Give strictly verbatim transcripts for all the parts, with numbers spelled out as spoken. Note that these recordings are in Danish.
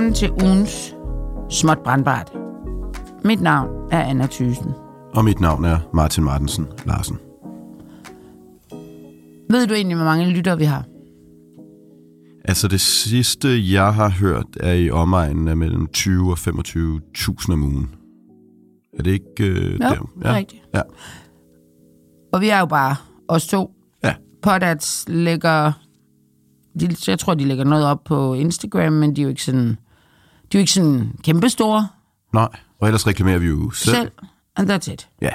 Velkommen til ugens Småt Brandbart. Mit navn er Anna Thyssen. Og mit navn er Martin Martensen Larsen. Ved du egentlig, hvor mange lyttere vi har? Altså det sidste, jeg har hørt, er i omegnen af mellem tyve og femogtyve tusind om ugen. Er det ikke øh, jo, der? Ja, det er rigtigt. Ja. Og vi er jo bare os to. Ja. Podats lægger... De, jeg tror, de lægger noget op på Instagram, men de er jo ikke sådan, de er jo ikke sådan kæmpestore. Nej, og ellers reklamerer vi jo selv. Selv, and that's it. Ja.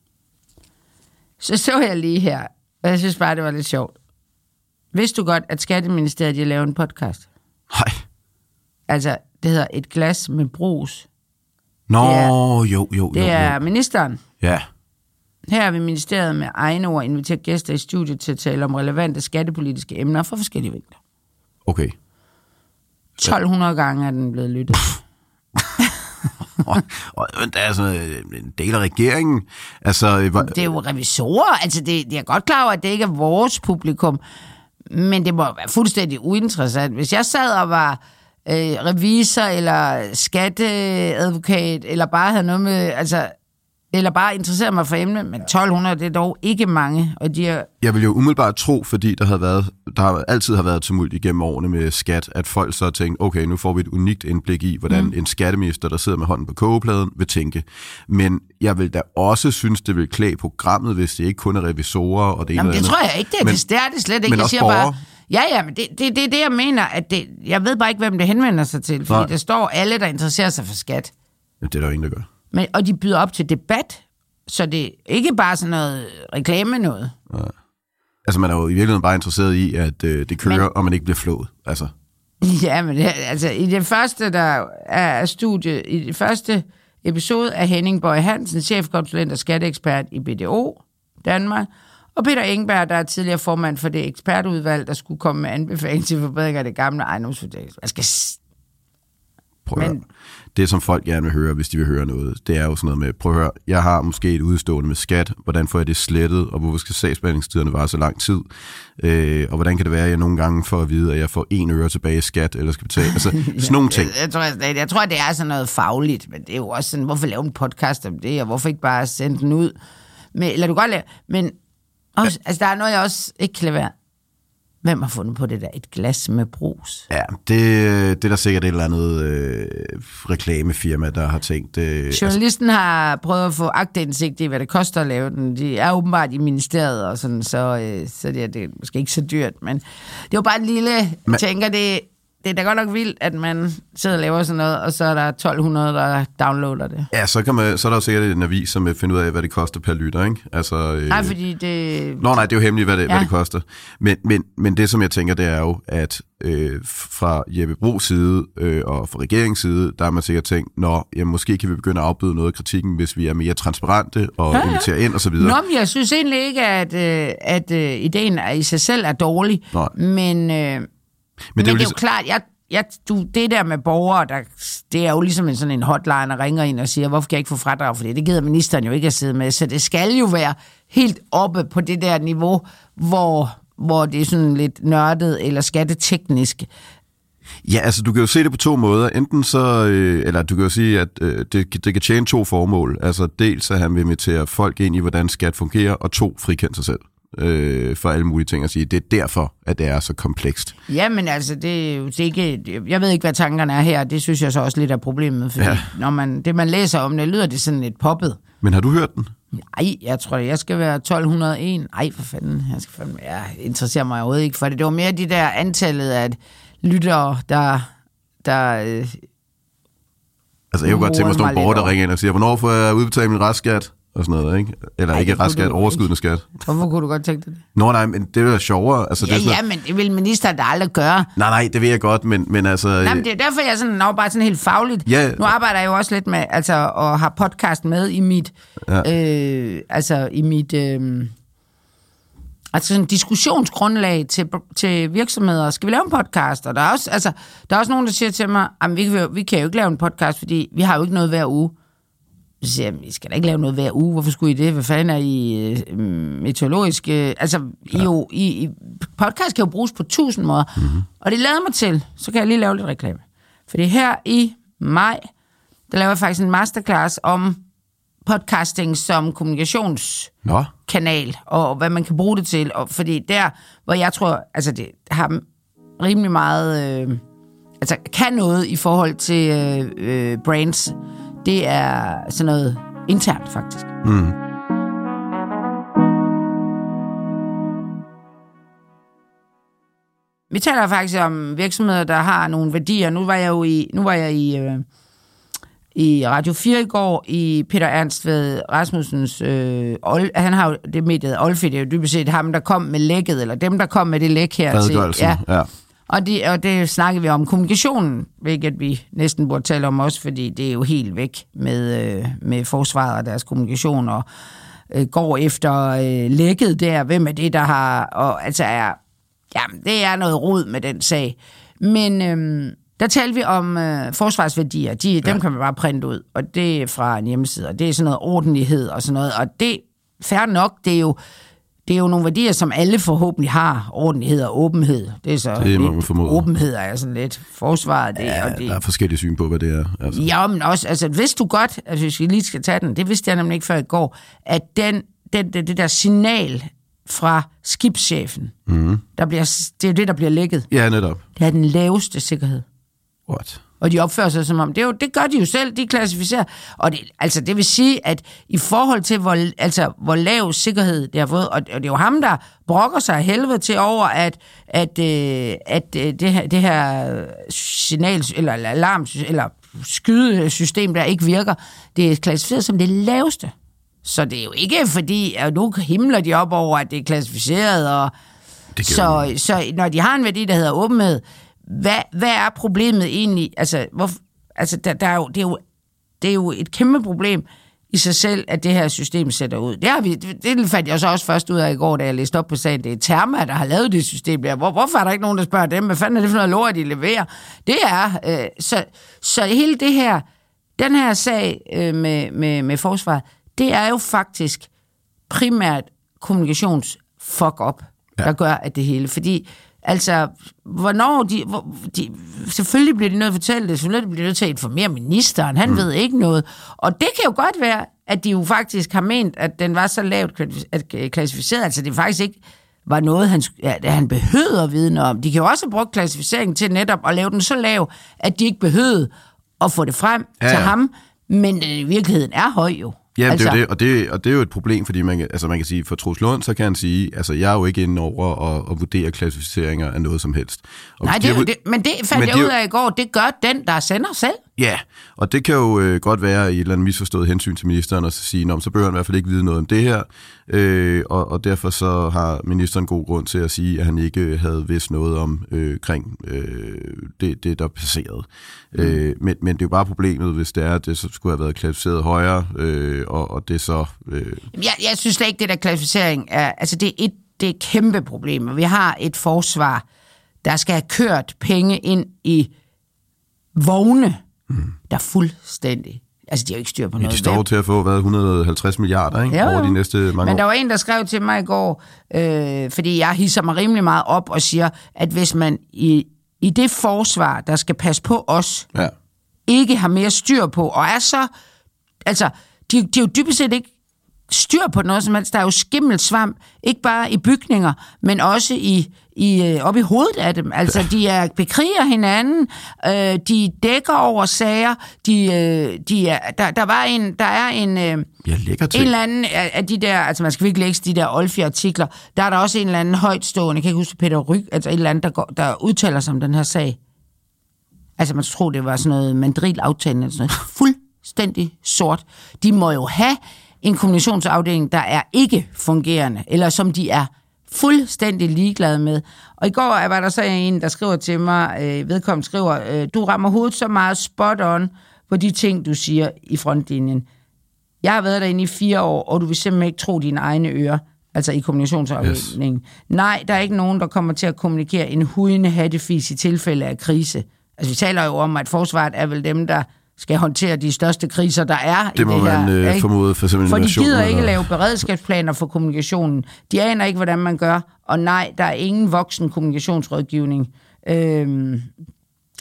Så så jeg lige her, og jeg synes bare, det var lidt sjovt. Vidste du godt, at Skatteministeriet, de laver en podcast? Nej. Altså, det hedder Et glas med brus. Nå, det er, jo, jo, jo. Det er jo. ministeren. Ja. Her har vi ministeriet med egne ord inviteret gæster i studiet til at tale om relevante skattepolitiske emner fra forskellige vinkler. Okay. tolv hundrede gange er den blevet lyttet. og, og der er sådan en del af regeringen. Altså, var... Det er jo revisorer. Altså, det, det er godt klar over, at det ikke er vores publikum. Men det må være fuldstændig uinteressant. Hvis jeg sad og var øh, revisor eller skatteadvokat, eller bare havde noget med... Altså, eller bare interessere mig for emnet, men tolv hundrede, det er dog ikke mange. Og de er... Jeg vil jo umiddelbart tro, fordi der har været, der har altid har været tumult igennem årene med skat, at folk så tænker, okay, nu får vi et unikt indblik i, hvordan mm. en skatteminister, der sidder med hånden på kogepladen, vil tænke. Men jeg vil da også synes, det vil klæde programmet, hvis det ikke kun er revisorer og det ene Jamen, eller det andet. tror jeg ikke, det er, men, det, det er det slet ikke. Men jeg også siger borgere. bare, ja, ja, men det er det, det, det, jeg mener, at det, jeg ved bare ikke, hvem det henvender sig til, fordi Nej. Der står alle, der interesserer sig for skat. Jamen, det er der jo ingen, der gør. Men, og de byder op til debat, så det er ikke bare sådan noget reklame noget. Ja. Altså, man er jo i virkeligheden bare interesseret i, at øh, det kører, men, og man ikke bliver flået. Altså. Ja, men det, altså, i det første, der er studie, i det første episode af Henning Bøje Hansen, chefkonsulent og skatteekspert i B D O Danmark, og Peter Engberg, der er tidligere formand for det ekspertudvalg, der skulle komme med anbefaling til forbedring af det gamle ejendomsvurdering. Jeg skal... Prøv at men... Det, som folk gerne vil høre, hvis de vil høre noget, det er jo sådan noget med, prøv at høre, jeg har måske et udstående med skat, hvordan får jeg det slettet, og hvorfor skal sagsbehandlingstiderne vare så lang tid, øh, og hvordan kan det være, at jeg nogle gange får at vide, at jeg får en øre tilbage i skat, eller skal betale, altså sådan nogle ting. Jeg, jeg, tror, jeg, jeg tror, det er sådan noget fagligt, men det er jo også sådan, hvorfor lave en podcast om det, og hvorfor ikke bare sende den ud? Men, eller du godt lave, men også, ja. Altså, der er noget, jeg også ikke kan lade være. Hvem har fundet på det der? Et glas med brus? Ja, det, det er der sikkert et eller andet øh, reklamefirma, der har tænkt... Øh, Journalisten altså... har prøvet at få aktindsigt i, hvad det koster at lave den. De er åbenbart i ministeriet, og sådan, så, øh, så det, er, det er måske ikke så dyrt. Men det er jo bare en lille... Man... tænker, det, det er da godt nok vildt, at man sidder og laver sådan noget, og så er der tolv hundrede, der downloader det. Ja, så, kan man, så er der jo sikkert en avis, som finder ud af, hvad det koster per lytter, ikke? Altså, øh... Nej, fordi det... Nå, nej, det er jo hemmeligt, hvad det, ja. hvad det koster. Men, men, men det, som jeg tænker, det er jo, at øh, fra Jeppe Brugs side øh, og fra regeringens side, der har man sikkert tænkt, nå, ja, måske kan vi begynde at afbøde noget af kritikken, hvis vi er mere transparente og ja, ja. inviterer ind og så videre. Nå, men jeg synes egentlig ikke, at, øh, at øh, ideen i sig selv er dårlig. Nej. Men, øh, men, men det er jo, ligesom... jo klart, jeg Ja, du, det der med borgere, der, det er jo ligesom en sådan en hotline, der ringer ind og siger, hvorfor kan jeg ikke få fradrag for det? Det gider ministeren jo ikke at sidde med, så det skal jo være helt oppe på det der niveau, hvor, hvor det er sådan lidt nørdet eller skatteteknisk. Ja, altså du kan jo se det på to måder. Enten så, øh, eller du kan jo sige, at øh, det, det kan tjene to formål. Altså dels at han vil invitere folk ind i, hvordan skat fungerer, og to, frikende sig selv. Øh, for alle mulige ting at sige. Det er derfor, at det er så komplekst. Jamen altså, det er jo det er ikke... Jeg ved ikke, hvad tankerne er her. Det synes jeg så også lidt er problemet. Fordi ja. når man, det, man læser om, det lyder det sådan lidt poppet. Men har du hørt den? Nej, jeg tror, jeg skal være tolv hundrede og en. Ej, for fanden. Jeg, skal fandme, jeg interesserer mig overhovedet ikke for det. Det var mere de der antallet af lyttere, der... der øh, altså, jeg kunne godt tænke mig sådan nogle borgere, der ringer ind og siger, hvornår får jeg udbetalt min restskat? Og sådan noget, ikke? Eller Ej, ikke restskat, overskydende skat. Hvorfor kunne du godt tænke det? Nå nej, men det er jo sjovere. Altså, ja, det er sådan, ja, men det vil ministeren da aldrig gøre. Nej, nej, det ved jeg godt, men, men altså... Nej, men det er derfor, jeg er sådan, nå, bare sådan helt fagligt. Ja. Nu arbejder jeg jo også lidt med, altså, og har podcast med i mit, ja. øh, altså, i mit, øh, altså sådan diskussionsgrundlag til, til virksomheder. Skal vi lave en podcast? Og der er også, altså, der er også nogen, der siger til mig, vi kan, vi kan jo ikke lave en podcast, fordi vi har jo ikke noget hver uge. Så siger jeg, I skal da ikke lave noget hver uge. Hvorfor skulle I det? Hvad fanden er I øh, meteorologisk? Øh, altså, ja. I jo, I, I, podcast kan jo bruges på tusind måder. Mm-hmm. Og det lader mig til, så kan jeg lige lave lidt reklame. Fordi her i maj, der laver jeg faktisk en masterclass om podcasting som kommunikationskanal, Nå. og hvad man kan bruge det til. Og fordi der, hvor jeg tror, altså det har rimelig meget, øh, altså kan noget i forhold til øh, øh, brands, det er sådan noget internt faktisk. Mm. Vi taler faktisk om virksomheder, der har nogle værdier. Nu var jeg jo i, nu var jeg i, øh, i Radio fire i går, i Peter Ernst ved Rasmussens... Øh, Ol, han har jo det mediet, Olfi, det er jo dybest set ham, der kom med lækket, eller dem, der kom med det læk her til. Ja. ja. Og, de, og det snakker vi om kommunikationen, hvilket vi næsten burde tale om også, fordi det er jo helt væk med, øh, med forsvaret og deres kommunikation, og øh, går efter øh, lækket der. Hvem er det, der har... Og, altså er... Jamen, det er noget rod med den sag. Men øhm, der talte vi om øh, forsvarsværdier. De, ja. Dem kan man bare printe ud, og det er fra en hjemmeside, og det er sådan noget ordentlighed og sådan noget. Og det, fair nok, det er jo, det er jo nogle værdier, som alle forhåbentlig har. Ordentlighed og åbenhed. Det er så det er lidt, åbenhed er sådan lidt forsvaret. Det, ja, og det, der er forskellige syn på, hvad det er. Altså. Ja, men også, altså, vidste du godt, altså, hvis vi lige skal tage den, det vidste jeg nemlig ikke før i går, at den, den, det, det der signal fra skibschefen. Mm. Der bliver, det er jo det, der bliver lækket. Ja, netop. Det er den laveste sikkerhed. What? Og de opfører sig som om, det, er jo, det gør de jo selv, de klassificerer. Og det, altså, det vil sige, at i forhold til, hvor, altså, hvor lav sikkerhed det har fået, og, og det er jo ham, der brokker sig helvede til over, at, at, øh, at det, her, det her signal, eller alarm, eller skydesystem, der ikke virker, det er klassificeret som det laveste. Så det er jo ikke fordi, at nu himler de op over, at det er klassificeret, og så, så når de har en værdi, der hedder åbenhed, hvad, hvad er problemet egentlig? Altså, hvor, altså der, der er jo, det, er jo, det er jo et kæmpe problem i sig selv, at det her system sætter ud. Det, har vi, det fandt jeg så også først ud af i går, da jeg læste op på sagen. Det er Therma, der har lavet det system der. Hvor, hvorfor er der ikke nogen, der spørger dem? Hvad fanden er det for noget lort, de leverer? Det er, øh, så, så hele det her, den her sag øh, med, med, med forsvaret, det er jo faktisk primært kommunikations fuck-up, ja. Der gør at det hele. Fordi, altså, hvornår de, hvor, de... Selvfølgelig bliver de nødt til at fortælle det, selvfølgelig bliver de nødt til at informere ministeren, han mm. ved ikke noget. Og det kan jo godt være, at de jo faktisk har ment, at den var så lavt klassificeret, altså det faktisk ikke var noget, han, ja, han behøvede at vide noget om. De kan jo også have brugt klassificeringen til netop at lave den så lav, at de ikke behøvede at få det frem ja, til ja. ham, men i virkeligheden er høj jo. Ja, altså. det er jo det, og det, og det er jo et problem, fordi man, altså man kan sige, for Troels Lund, så kan han sige, altså jeg er jo ikke inde over at, at vurdere klassificeringer af noget som helst. Og Nej, det er jo, det, men det fandt jeg ud af i går, det gør den, der sender selv. Ja, og det kan jo øh, godt være i et eller andet misforstået hensyn til ministeren, og så sige, nå, så behøver han i hvert fald ikke vide noget om det her, øh, og, og derfor så har ministeren god grund til at sige, at han ikke havde vidst noget om øh, kring øh, det, det, der passerede. Mm. Øh, men, men det er jo bare problemet, hvis det er, at det så skulle have været klassificeret højere, øh, og, og det så... Øh... Jeg, jeg synes slet ikke, det der klassificering er... Altså, det er et, det er et kæmpe problem, vi har et forsvar, der skal have kørt penge ind i vogne, Mm. der er fuldstændig... Altså, de har jo ikke styr på noget. De står til at få, hvad, et hundrede og halvtreds milliarder, ikke? Jo, over de næste mange men år. der var en, der skrev til mig i går, øh, fordi jeg hisser mig rimelig meget op og siger, at hvis man i, i det forsvar, der skal passe på os, ja. ikke har mere styr på, og er så... Altså, de, de er jo dybest set ikke styr på noget som helst. Der er jo skimmelsvamp, ikke bare i bygninger, men også i, i, op i hovedet af dem. Altså, de er, bekriger hinanden, øh, de dækker over sager, de, øh, de er, der, der, var en, der er en, øh, ja, en eller anden af de der, altså man skal virkelig læse de der Olfi-artikler, der er der også en eller anden højtstående, jeg kan ikke huske Peter Ryg, altså en eller anden, der, går, der udtaler sig om den her sag. Altså man tror, det var sådan noget mandril-aftalen, eller sådan noget. Fuldstændig sort. De må jo have en kommunikationsafdeling, der er ikke fungerende, eller som de er fuldstændig ligeglade med. Og i går var der så en, der skriver til mig, øh, vedkommende skriver, øh, du rammer hovedet så meget spot on på de ting, du siger i frontlinjen. Jeg har været derinde i fire år, og du vil simpelthen ikke tro dine egne ører, altså i kommunikationsafdelingen. Yes. Nej, der er ikke nogen, der kommer til at kommunikere en hudende hattefis i tilfælde af krise. Altså vi taler jo om, at forsvaret er vel dem, der skal håndtere de største kriser, der er det i det her. Det må man øh, formode for simpelthen. For de gider ikke eller... lave beredskabsplaner for kommunikationen. De aner ikke, hvordan man gør. Og nej, der er ingen voksen kommunikationsrådgivning. Øhm,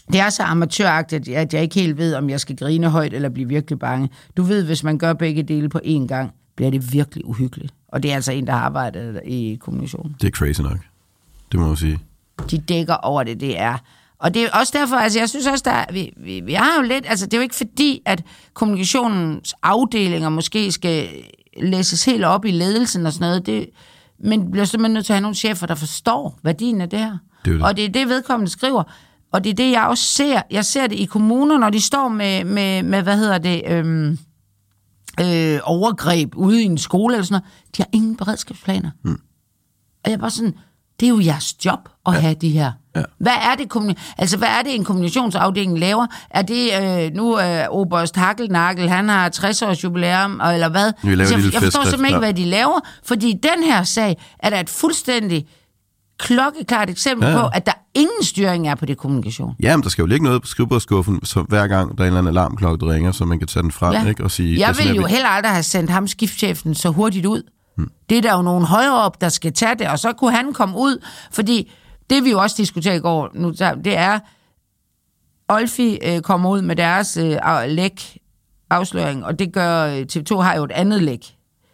Det er så amatøragtigt, at jeg ikke helt ved, om jeg skal grine højt eller blive virkelig bange. Du ved, hvis man gør begge dele på én gang, bliver det virkelig uhyggeligt. Og det er altså en, der har arbejdet i kommunikation. Det er crazy nok. Det må man sige. De dækker over det, det er. Og det er også derfor, altså jeg synes også, der vi, vi, vi har jo lidt, altså det er jo ikke fordi, at kommunikationens afdelinger måske skal læses helt op i ledelsen og sådan noget, det, men bliver simpelthen nødt til at have nogle chefer, der forstår værdien af det her. Det er det. Og det er det, vedkommende skriver. Og det er det, jeg også ser. Jeg ser det i kommuner, når de står med, med, med hvad hedder det, øhm, øh, overgreb ude i en skole eller sådan noget. De har ingen beredskabsplaner. Hmm. Og jeg er bare sådan, det er jo jeres job at ja. have de her. Ja. Hvad er det, kommuni- altså, hvad er det, en kommunikationsafdeling laver? Er det øh, nu øh, Oberst Hakkelnakkel, han har tres års jubilæum, eller hvad? Altså, jeg, jeg forstår simpelthen ikke, hvad de laver, fordi den her sag er der et fuldstændig klokkeklart eksempel ja. på, at der ingen styring er på det kommunikation. Ja, men der skal jo ligge noget på skrivebordskuffen, så hver gang der er en eller anden alarmklokke, der ringer, så man kan tage den frem, ja. ikke, og sige... Jeg vil jo vi... heller aldrig have sendt ham, skiftchefen, så hurtigt ud. Hmm. Det er der jo nogen højere op, der skal tage det, og så kunne han komme ud, fordi det vi jo også diskuterede i går, nu, det er, Olfi øh, kommer ud med deres øh, læk afsløring, og det gør T V to har jo et andet læk.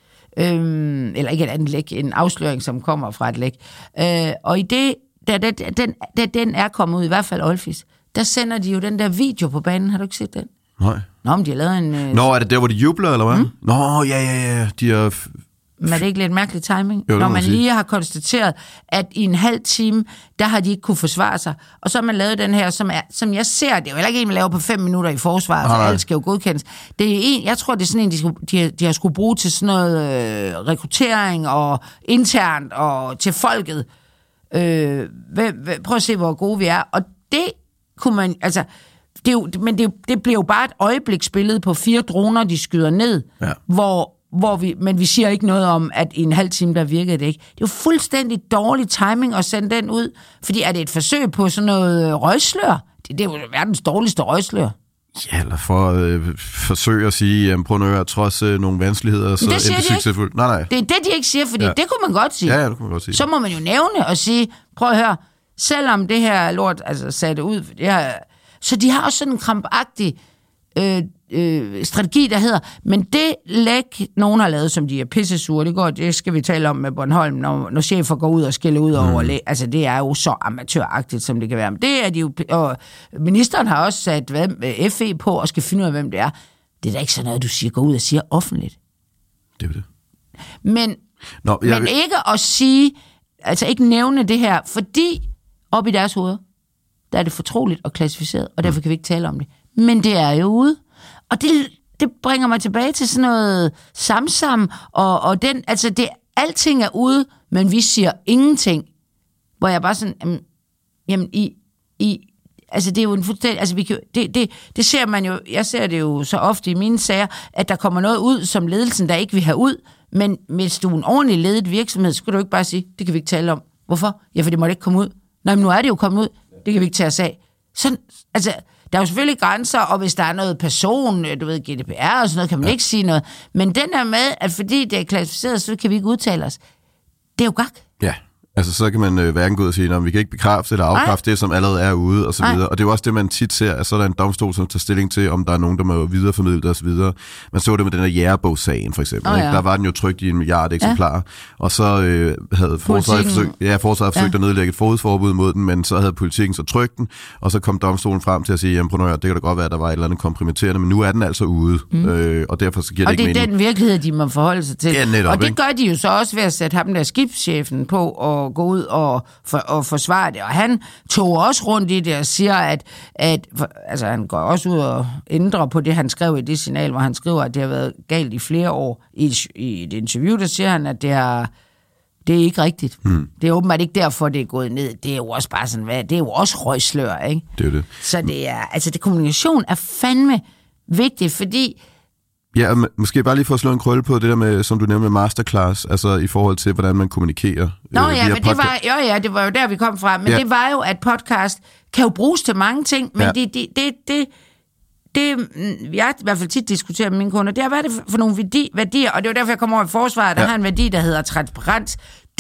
Øhm, eller ikke et andet læk, en afsløring, som kommer fra et læk. Øh, og i det, da, da, den, da den er kommet ud, i hvert fald Olfis, der sender de jo den der video på banen. Har du ikke set den? Nej. Nå, men de har lavet en... Øh... Nå, er det der, hvor de jubler, eller hvad? Mm? Nå, ja, ja, ja. De er... Men er det ikke lidt mærkelig timing? Jo, når man lige har konstateret, at i en halv time, der har de ikke kunne forsvare sig. Og så har man lavet den her, som, er, som jeg ser, det er jo heller ikke en, man laver på fem minutter i forsvaret, så alt skal jo godkendes. Det er en, jeg tror, det er sådan en, de, skulle, de, har, de har skulle bruge til sådan noget øh, rekruttering og internt og til folket. Øh, prøv at se, hvor gode vi er. Og det kunne man, altså... Det er jo, men det, det bliver jo bare et øjebliksbillede på fire droner, de skyder ned, ja. hvor... Hvor vi, men vi siger ikke noget om, at i en halv time, der virkede det ikke. Det er jo fuldstændig dårlig timing at sende den ud, fordi er det et forsøg på sådan noget røgslør? Det, det er jo verdens dårligste røgslør. Ja, eller for at øh, forsøge at sige, jamen, prøv at høre, trods øh, nogle vanskeligheder, så er det succesfuldt. Nej, nej. Det er det, de ikke siger, fordi ja. det kunne man godt sige. Ja, ja, det kunne man godt sige. Så må man jo nævne og sige, prøv at høre, selvom det her lort, altså satte ud, det her, så de har også sådan en krampagtig øh, Øh, strategi, der hedder, men det læk, nogen har lavet, som de er pissesure, det går, det skal vi tale om med Bornholm, når, når chefer går ud og skælder ud over mm. læk, altså det er jo så amatøragtigt, som det kan være, men det er de jo, og ministeren har også sat hvem, F E på, og skal finde ud af, hvem det er. Det er da ikke sådan noget, du siger, går ud og siger offentligt. Det er det. Men, Nå, jeg... men ikke at sige, altså ikke nævne det her, fordi op i deres hoveder, der er det fortroligt og klassificeret, og derfor kan vi ikke tale om det. Men det er jo ude. Og det, det bringer mig tilbage til sådan noget samsam, og, og den, altså det, alting er ude, men vi siger ingenting. Hvor jeg bare sådan, jamen, jamen i, i, altså det er jo en fuldstændig, altså vi kan, det, det, det ser man jo, jeg ser det jo så ofte i mine sager, at der kommer noget ud, som ledelsen der ikke vil have ud, men hvis du er en ordentlig ledet virksomhed, så skal du ikke bare sige, det kan vi ikke tale om. Hvorfor? Ja, for det måtte ikke komme ud. Nej, men nu er det jo kommet ud, det kan vi ikke tage os af. Sådan, altså... Der er jo selvfølgelig grænser, og hvis der er noget person, du ved, G D P R og sådan noget, kan man ja. ikke sige noget. Men den der med, at fordi det er klassificeret, så kan vi ikke udtale os. Det er jo gak. Ja, altså så kan man øh, hverken gå ud og sige, at vi kan ikke bekræfte eller afkræfte det, som allerede er ude, og så videre. Og det er jo også det, man tit ser, at så er der en domstol, som tager stilling til, om der er nogen, der må videreformidle det og så videre. Man så det med den her Jægerbogssagen, for eksempel. Oh, ja. Der var den jo trykt i en milliard eksemplarer, ja. og så øh, havde forsvaret forsøgt, ja, forsvaret forsøgt ja. at nedlægge et fogedforbud mod den, men så havde politikken så trykt den, og så kom domstolen frem til at sige, jamen prøv at høre, det kan da godt være, at der var et eller andet kompromitterende, men nu er den altså ude, mm. øh, og derfor så giver det ikke mening. Og det er den virkelighed, de må forholde sig til. Ja, netop, og det ikke? gør de jo så også ved at sætte ham der skibschefen på og gå ud og, for, og forsvare det. Og han tog også rundt i det og siger, at, at for, altså han går også ud og ændrer på det, han skrev i det signal, hvor han skriver, at det har været galt i flere år. I, i et interview, der siger han, at det er, det er ikke rigtigt. Hmm. Det er åbenbart ikke derfor, det er gået ned. Det er jo også bare sådan, hvad, det er jo også røgslør, ikke? Det er det. Så det er, altså det kommunikation er fandme vigtigt, fordi ja, måske bare lige for at slå en krølle på det der med, som du nævnte med masterclass, altså i forhold til, hvordan man kommunikerer. Nå øh, ja, men det var, jo, ja, det var jo der, vi kom fra. Men ja. det var jo, at podcast kan jo bruges til mange ting, men ja. det, det, det, det, det, jeg i hvert fald tit diskuterer med mine kunder, det er, hvad er det for nogle værdi, værdier, og det er jo derfor, jeg kommer over i forsvaret, der ja. har en værdi, der hedder transparens.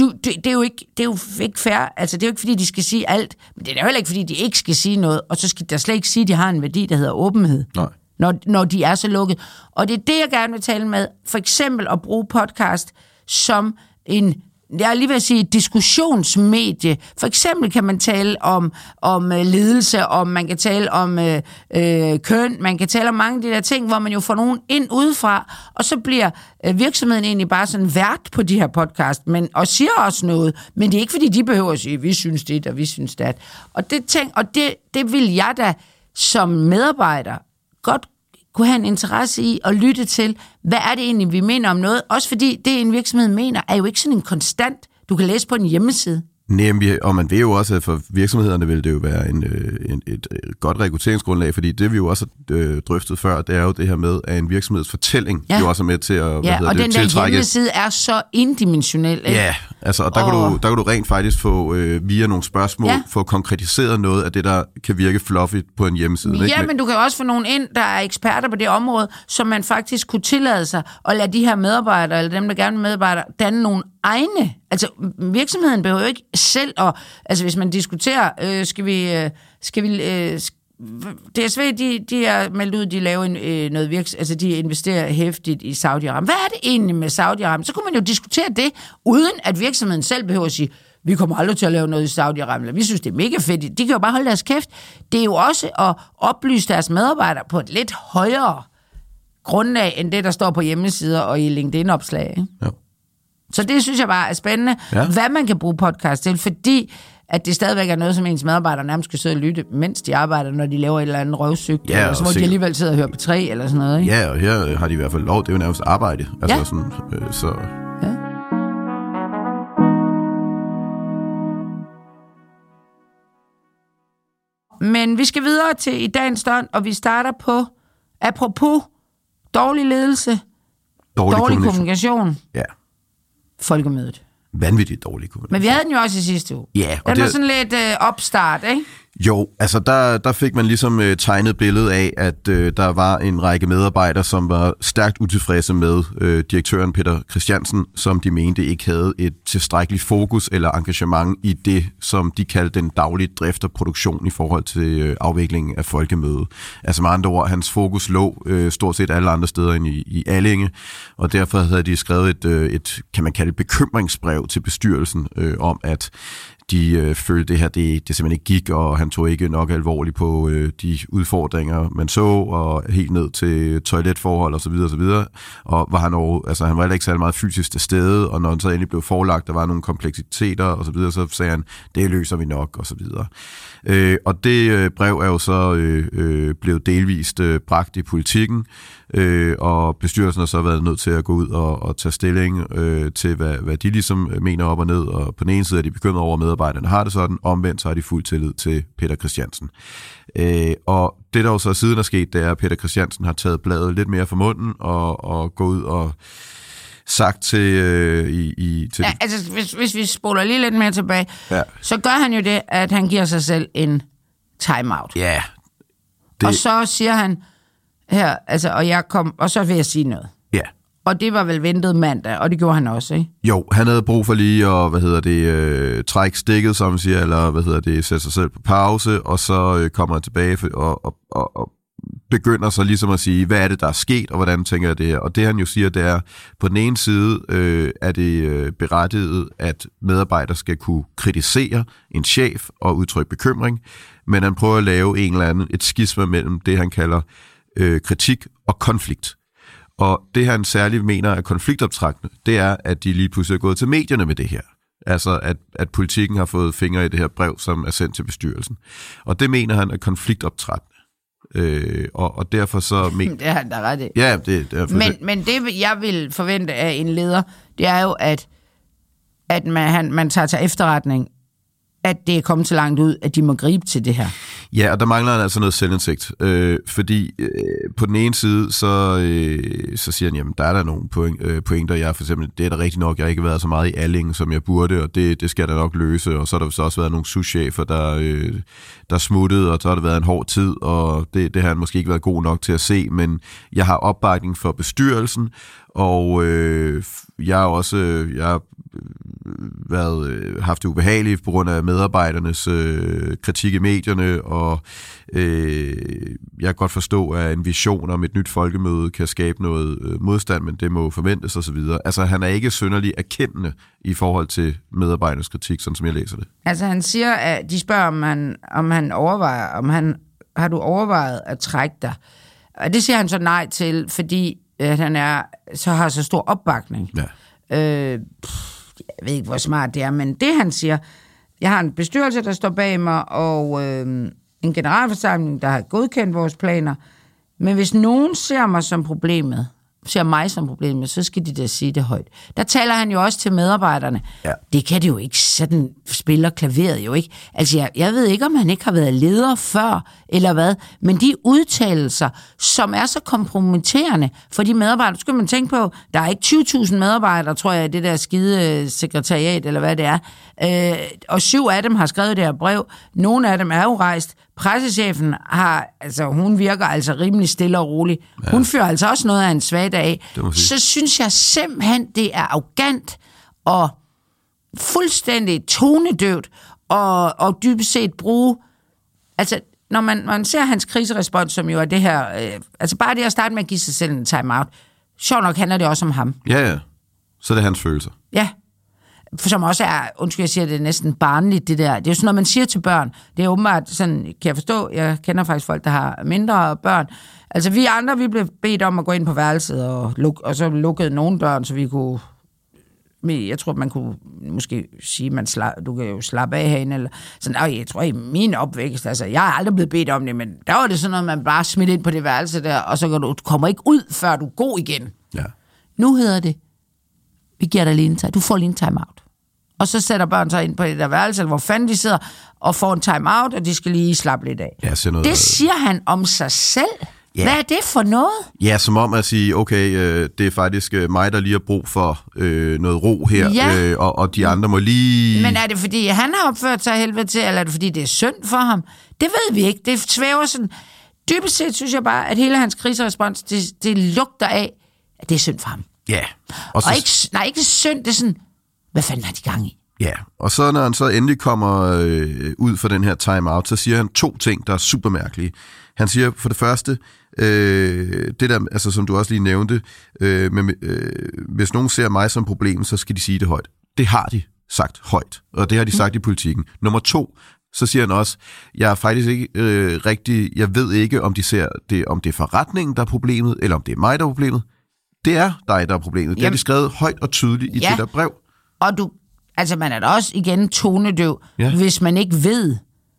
du, det, det, er jo ikke, det er jo ikke fair. Altså, det er jo ikke, fordi de skal sige alt, men det er jo heller ikke, fordi de ikke skal sige noget, og så skal der slet ikke sige, at de har en værdi, der hedder åbenhed. Nej. Når, når de er så lukket. Og det er det, jeg gerne vil tale med. For eksempel at bruge podcast som en, jeg er lige ved at sige, et diskussionsmedie. For eksempel kan man tale om, om ledelse, om man kan tale om øh, øh, køn, man kan tale om mange af de der ting, hvor man jo får nogen ind udefra, og så bliver øh, virksomheden egentlig bare sådan vært på de her podcast, men, og siger også noget, men det er ikke, fordi de behøver at sige, vi synes det, og vi synes det. Og det, ting, og det, det vil jeg da som medarbejder godt kunne have en interesse i at lytte til, hvad er det egentlig, vi mener om noget? Også fordi det, en virksomhed mener, er jo ikke sådan en konstant, du kan læse på en hjemmeside. Nej, og man ved jo også, at for virksomhederne vil det jo være en, en, et, et godt rekrutteringsgrundlag, fordi det vi jo også har øh, drøftet før, det er jo det her med, at en virksomhedsfortælling ja. jo også er med til at ja, hvad og det, den tiltrække. Der hjemmeside er så indimensionel. Ikke? Ja, altså, og der, og... Kan du, der kan du rent faktisk få øh, via nogle spørgsmål, ja. få konkretiseret noget af det, der kan virke fluffy på en hjemmeside. Ja, ikke? men du kan også få nogen ind, der er eksperter på det område, som man faktisk kunne tillade sig at lade de her medarbejdere, eller dem, der gerne vil medarbejdere, danne nogle egne. Altså, virksomheden behøver jo ikke selv at... Altså, hvis man diskuterer, øh, skal vi... Øh, skal vi øh, D S V, de, de er meldt ud, de laver en, øh, noget virks... Altså, de investerer hæftigt i Saudi-Arabien. Hvad er det egentlig med Saudi-Arabien? Så kunne man jo diskutere det, uden at virksomheden selv behøver at sige, vi kommer aldrig til at lave noget i Saudi-Arabien. Vi synes, det er mega fedt. De kan jo bare holde deres kæft. Det er jo også at oplyse deres medarbejdere på et lidt højere grundlag, end det, der står på hjemmesider og i LinkedIn-opslag. Ikke? Ja. Så det synes jeg bare er spændende, ja. hvad man kan bruge podcast til, fordi at det stadigvæk er noget, som ens medarbejdere nærmest skal sidde og lytte, mens de arbejder, når de laver et eller andet røvsygt, ja, eller så må de alligevel sidde og høre på tre eller sådan noget. Ikke? Ja, og her har de i hvert fald lov, det er jo nærmest arbejde. Altså ja. sådan, øh, så... Ja. Men vi skal videre til i dagens stund, og vi starter på, apropos dårlig ledelse, dårlig, dårlig kommunikation. kommunikation. Ja. Folkemødet. Vanvittigt dårlig kommunikation. Men vi havde den jo også i sidste uge. Ja. Og den det var sådan lidt øh, opstart, ikke? Jo, altså der, der fik man ligesom øh, tegnet billedet af, at øh, der var en række medarbejdere, som var stærkt utilfredse med øh, direktøren Peter Christiansen, som de mente ikke havde et tilstrækkeligt fokus eller engagement i det, som de kaldte den daglige drift og produktion i forhold til øh, afviklingen af folkemødet. Altså med andre ord, hans fokus lå øh, stort set alle andre steder end i, i Allinge, og derfor havde de skrevet et, øh, et kan man kalde bekymringsbrev til bestyrelsen øh, om, at de øh, følte det her, det, det simpelthen ikke gik, og han tog ikke nok alvorligt på øh, de udfordringer, man så, og helt ned til toiletforhold og så videre og så videre. Og var han over, altså han var heller ikke særlig meget fysisk til stede, og når han så endelig blev forelagt, der var nogle kompleksiteter og så videre, så sagde han, det løser vi nok og så videre. Øh, og det øh, brev er jo så øh, øh, blevet delvist øh, bragt i Politikken, øh, og bestyrelsen har så været nødt til at gå ud og, og tage stilling øh, til, hvad, hvad de ligesom mener op og ned, og på den ene side er de bekymrede over, at medarbejderne har det sådan, omvendt så har de fuld tillid til Peter Christiansen. Øh, og det, der jo så siden er sket, det er, at Peter Christiansen har taget bladet lidt mere fra munden, og, og gå ud og sagt til... Øh, i, i, til ja, altså, hvis, hvis vi spoler lige lidt mere tilbage, ja. så gør han jo det, at han giver sig selv en timeout. Ja. Det... Og så siger han her, altså, og jeg kom, og så vil jeg sige noget. Ja. Og det var vel ventet mandag, og det gjorde han også, ikke? Jo, han havde brug for lige at, hvad hedder det, øh, trække stikket, som man siger, eller hvad hedder det, sætte sig selv på pause, og så øh, kommer han tilbage og, og, og, og begynder så ligesom at sige, hvad er det, der er sket, og hvordan tænker jeg det her? Og det han jo siger, det er, på den ene side øh, er det øh, berettiget, at medarbejdere skal kunne kritisere en chef og udtrykke bekymring, men han prøver at lave en eller anden, et skisma mellem det, han kalder øh, kritik og konflikt. Og det, han særligt mener er konfliktoptrækkende, det er, at de lige pludselig er gået til medierne med det her. Altså, at, at Politikken har fået fingre i det her brev, som er sendt til bestyrelsen. Og det mener han er konfliktoptrækkende. Øh, og, og derfor så... Men... det har han da ret i. Ja, det, det er men, men det, jeg vil forvente af en leder, det er jo, at, at man, han, man tager til efterretning, at det er kommet så langt ud, at de må gribe til det her. Ja, og der mangler han altså noget selvindsigt. Øh, fordi øh, på den ene side, så, øh, så siger han, jamen, der er der nogle point, øh, pointer. Jeg for eksempel, det er da rigtigt nok, jeg har ikke været så meget i Allinge, som jeg burde, og det, det skal der nok løse. Og så har der så også været nogle souschefer, der, øh, der smuttede, og så har det været en hård tid, og det, det har han måske ikke været god nok til at se, men jeg har opbakning for bestyrelsen, og øh, jeg er også... Jeg været, øh, haft det ubehageligt på grund af medarbejdernes øh, kritik i medierne, og øh, jeg kan godt forstå, at en vision om et nyt folkemøde kan skabe noget øh, modstand, men det må forventes osv. Altså, han er ikke synderlig erkendende i forhold til medarbejdernes kritik, sådan som jeg læser det. Altså, han siger, at de spørger, om han, om han overvejer, om han har du overvejet at trække dig? Og det siger han så nej til, fordi at han er, så har så stor opbakning. Ja. Øh, pff, jeg ved ikke, hvor smart det er, men det han siger, jeg har en bestyrelse, der står bag mig, og øh, en generalforsamling, der har godkendt vores planer, men hvis nogen ser mig som problemet, ser mig som problemet, så skal de da sige det højt. Der taler han jo også til medarbejderne. Ja. Det kan det jo ikke, sådan spiller klaveret jo ikke. Altså, jeg, jeg ved ikke, om han ikke har været leder før, eller hvad, men de udtalelser, som er så kompromitterende for de medarbejdere, skal man tænke på, der er ikke tyve tusind medarbejdere, tror jeg, i det der skide sekretariat, eller hvad det er, øh, og syv af dem har skrevet det her brev. Nogle af dem er jo rejst. Pressechefen har, altså hun virker altså rimelig stille og rolig. Ja. Hun fører altså også noget af en svag dag. Så synes jeg simpelthen, det er arrogant og fuldstændig tonedøvt og, og dybest set bruge, altså når man, man ser hans kriserespons, som jo er det her, øh, altså bare det at starte med at give sig selv en time-out, sjovt nok handler det også om ham. Ja, ja. Så det er hans følelser. Ja. Som også er, undskyld, jeg siger, det er næsten barnligt, det der. Det er jo sådan, når man siger til børn, det er åbenbart sådan, kan jeg forstå, jeg kender faktisk folk, der har mindre børn. Altså, vi andre, vi blev bedt om at gå ind på værelset, og, luk, og så lukkede nogle døren, så vi kunne, jeg tror, man kunne måske sige, man slap, du kan jo slappe af herinde, eller sådan, og jeg tror, i min opvækst, altså, jeg har aldrig blevet bedt om det, men der var det sådan noget, man bare smidt ind på det værelse der, og så kan du, du kommer ikke ud, før du er god igen. Ja. Nu hedder det, vi giver dig lige en time, du får lige en time-out. Og så sætter børn sig ind på det der værelse, hvor fanden de sidder, og får en time-out, og de skal lige slappe lidt af. Ja, noget... Det siger han om sig selv. Ja. Hvad er det for noget? Ja, som om at sige, okay, øh, det er faktisk mig, der lige har brug for øh, noget ro her, ja. øh, og, og de andre må lige... Men er det, fordi han har opført sig helvede til, eller er det, fordi det er synd for ham? Det ved vi ikke. Det svæver sådan... Dybest set synes jeg bare, at hele hans kriserespons, det, det lugter af, at det er synd for ham. Ja. Og, så... og ikke, nej, ikke synd, det er sådan... Hvad fanden har de gang i? Ja, og så når han så endelig kommer øh, ud for den her time-out, så siger han to ting, der er super mærkelige. Han siger for det første, øh, det der, altså som du også lige nævnte, øh, men, øh, hvis nogen ser mig som problem, så skal de sige det højt. Det har de sagt højt, og det har de sagt mm. i politikken. Nummer to, så siger han også, jeg er faktisk ikke øh, rigtig, jeg ved ikke, om de ser det, om det er forretningen, der er problemet, eller om det er mig, der er problemet. Det er dig, der er problemet. Det har de skrevet højt og tydeligt i ja. det der brev. Og du, altså man er da også igen tonedøv, ja. hvis man ikke ved,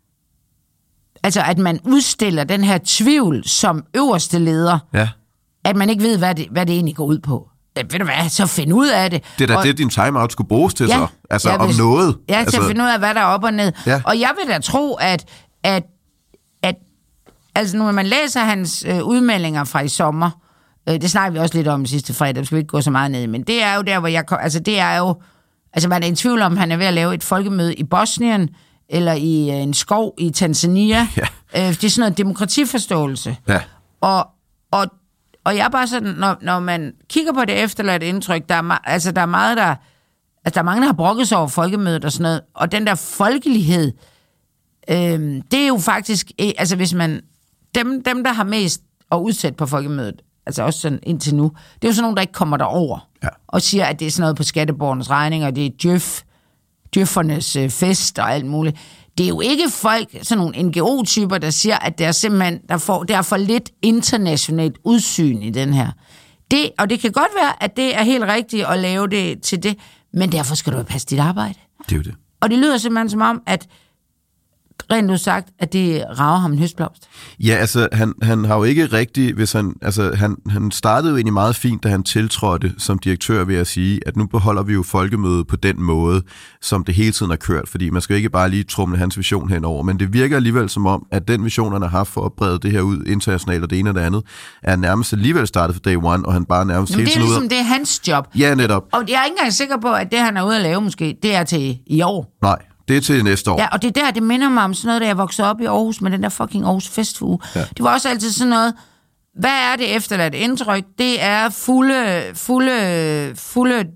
altså at man udstiller den her tvivl som øverste leder, ja. at man ikke ved, hvad det, hvad det egentlig går ud på. Ved du hvad, så find ud af det. Det er da og, det, din time-out skulle bruges til, ja, så. Altså ja, om hvis, noget. Ja, til altså, at finde ud af, hvad der er op og ned. Ja. Og jeg vil da tro, at, at, at altså når man læser hans øh, udmeldinger fra i sommer, øh, det snakker vi også lidt om sidste fredag, det skal vi ikke gå så meget ned, men det er jo der, hvor jeg kom, altså det er jo, altså man er i tvivl om, han er ved at lave et folkemøde i Bosnien, eller i øh, en skov i Tanzania. Ja. Øh, det er sådan noget demokratiforståelse. Ja. Og, og, og jeg er bare sådan, når, når man kigger på det efterladte indtryk, der er, altså, der er meget, der... Altså, der er mange, der har brokket sig over folkemødet og sådan noget. Og den der folkelighed, øh, det er jo faktisk... Altså, hvis man... Dem, dem, der har mest at udsætte på folkemødet, altså også sådan indtil nu, det er jo sådan nogen, der ikke kommer derover ja. og siger, at det er sådan noget på skatteborgernes regning, og det er djøf, djøffernes øh, fest og alt muligt. Det er jo ikke folk, sådan nogle N G O-typer, der siger, at det er simpelthen, der får, det er for lidt internationalt udsyn i den her. Det, og det kan godt være, at det er helt rigtigt at lave det til det, men derfor skal du jo passe dit arbejde. Det er jo det. Og det lyder simpelthen som om, at rent du sagt, at det rager ham en høstblomst. Ja, altså, han, han har jo ikke rigtig, hvis han, altså, han, han startede jo egentlig meget fint, da han tiltrådte som direktør, ved at sige, at nu beholder vi jo folkemødet på den måde, som det hele tiden har kørt, fordi man skal ikke bare lige trumle hans vision henover, men det virker alligevel som om, at den vision, han har haft for at brede det her ud internationalt, og det ene og det andet, er nærmest alligevel startet for day one, og han bare nærmest hele tiden ud. Det er ligesom, ud af... det er hans job. Ja, netop. Og jeg er ikke engang sikker på, at det, han er ude at lave måske, det er til i år. Nej. Det er til næste år. Ja, og det der, det minder mig om sådan noget, da jeg voksede op i Aarhus med den der fucking Aarhus Festuge. Ja. Det var også altid sådan noget, hvad er det efterladt indtryk? Det er fulde, fulde, fulde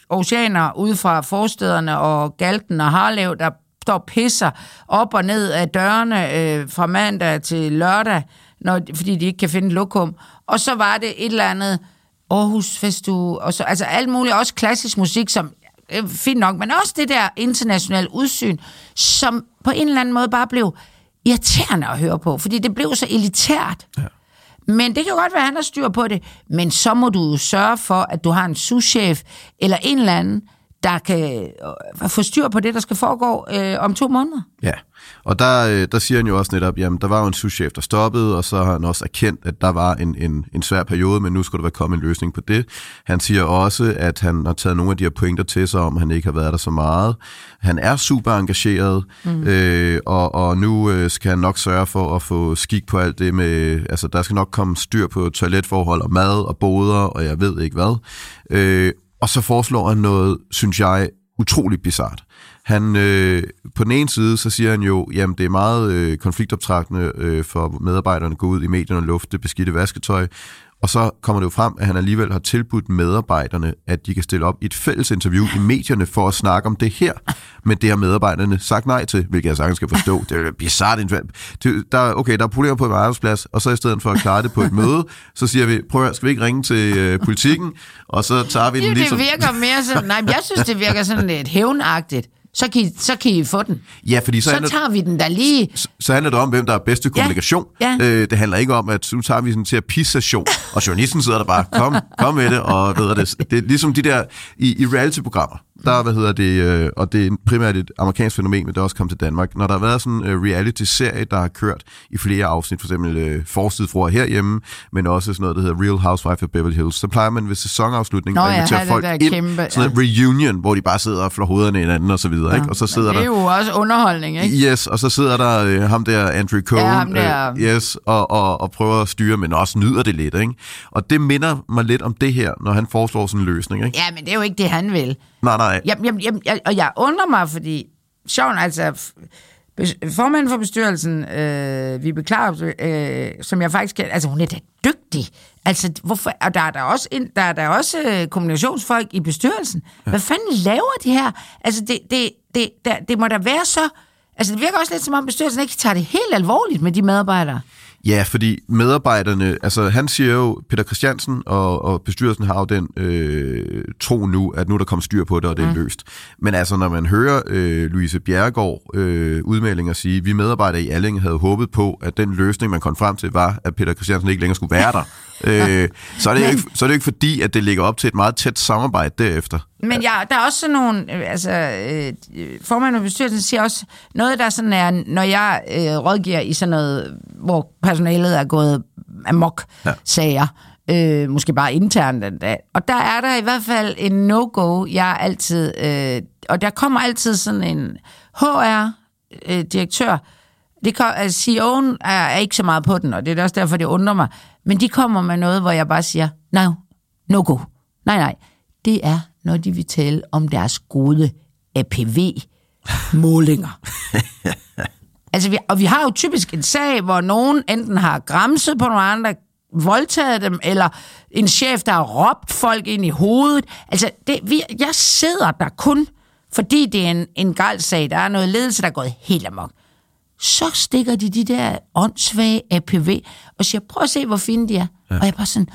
oceaner ude fra forstederne og Galten og Harlev, der står og pisser op og ned af dørene øh, fra mandag til lørdag, når, fordi de ikke kan finde lokum. Og så var det et eller andet Aarhus Festuge, og så, altså alt muligt, også klassisk musik, som øh, fint nok, men også det der internationale udsyn, som på en eller anden måde bare blev irriterende at høre på, fordi det blev så elitært. Ja. Men det kan jo godt være, at han har styr på det, men så må du jo sørge for, at du har en souschef eller en eller anden, der kan få styr på det, der skal foregå øh, om to måneder. Ja, og der, der siger han jo også netop, jamen der var jo en souschef, der stoppede, og så har han også erkendt, at der var en, en, en svær periode, men nu skulle der være kommet en løsning på det. Han siger også, at han har taget nogle af de her pointer til sig, om han ikke har været der så meget. Han er super engageret, mm. øh, og, og nu øh, skal han nok sørge for at få skik på alt det med, altså der skal nok komme styr på toiletforhold og mad og boder, og jeg ved ikke hvad. Øh, Og så foreslår han noget, synes jeg, utroligt bizart. Han, øh, på den ene side, så siger han jo, jamen det er meget øh, konfliktoptragtende øh, for medarbejderne at gå ud i medierne og lufte beskidte vasketøj. Og så kommer det jo frem, at han alligevel har tilbudt medarbejderne, at de kan stille op i et fælles interview i medierne for at snakke om det her. Men det har medarbejderne sagt nej til, hvilket jeg sagtens skal forstå. Det er bizarrt. Der, okay, der er problemer på en arbejdsplads, og så i stedet for at klare det på et møde, så siger vi, prøv at skal vi ikke ringe til øh, politikken, og så tager vi den det, ligesom... Det virker mere sådan... Nej, jeg synes, det virker sådan lidt hævnagtigt. Så kan, I, så kan I få den. Ja, fordi så, så handler, tager vi den der lige... Så, så handler det om, hvem der er bedste kommunikation. Ja, ja. Øh, det handler ikke om, at nu tager vi sådan en terapisession, og journalisten sidder der bare, kom, kom med det, og ved det, det er ligesom de der i, i reality-programmer. Der, hvad hedder det, øh, og det er primært et amerikansk fænomen, men det er også kommet til Danmark. Når der har været sådan en uh, reality-serie, der har kørt i flere afsnit, for eksempel uh, Forstidfruer herhjemme, men også sådan noget, der hedder Real Housewife of Beverly Hills, så plejer man ved sæsonafslutningen at invitere folk ind, kæmpe, sådan en ja. reunion, hvor de bare sidder og flår hovederne i hinanden og så videre, ja. Ikke? Og så sidder det er der, jo også underholdning, ikke? Yes, og så sidder der uh, ham der, Andrew Cohen, ja, ham der. Uh, yes, og, og, og prøver at styre, men også nyder det lidt, ikke? Og det minder mig lidt om det her, når han foreslår sådan en løsning, ikke? Ja, men det er jo ikke det, han vil. Nej, nej. Jamen, jamen, jamen, jeg, og jeg undrer mig, fordi Sean, altså formanden for bestyrelsen, øh, vi beklager, øh, som jeg faktisk kan, altså hun er da dygtig. Altså, hvorfor, og der er der også, der er der også øh, kommunikationsfolk i bestyrelsen. Ja. Hvad fanden laver de her? Altså, det, det, det, der, det må da være så... Altså, det virker også lidt som om bestyrelsen ikke tager det helt alvorligt med de medarbejdere. Ja, fordi medarbejderne, altså han siger jo, Peter Christiansen og, og bestyrelsen har jo den øh, tro nu, at nu er der kommet styr på det, og det er mm. løst. Men altså, når man hører øh, Louise Bjerregaard øh, udmeldinger sige, vi medarbejdere i Allinge havde håbet på, at den løsning, man kom frem til, var, at Peter Christiansen ikke længere skulle være der. øh, så, er det men, ikke, så er det jo ikke fordi, at det ligger op til et meget tæt samarbejde derefter. Men ja, der er også sådan nogle, altså øh, formanden for bestyrelsen siger også, noget der sådan er, når jeg øh, rådgiver i sådan noget, hvor personalet er gået amok ja. sager, øh, måske bare internt den dag, og der er der i hvert fald en no-go, jeg altid, øh, og der kommer altid sådan en H R-direktør, øh, det kom, altså C E O'en er, er ikke så meget på den, og det er også derfor, det undrer mig, men de kommer med noget, hvor jeg bare siger, nej, no, no-go, nej, nej, det er når de vil tale om deres gode A P V-målinger. altså, vi, og vi har jo typisk en sag, hvor nogen enten har gramset på nogle andre, voldtaget dem, eller en chef, der har råbt folk ind i hovedet. Altså, det, vi, jeg sidder der kun, fordi det er en, en galt sag, der er noget ledelse, der er gået helt amok. Så stikker de de der åndssvage A P V, og siger, prøv at se, hvor fine de er. Ja. Og jeg er bare sådan...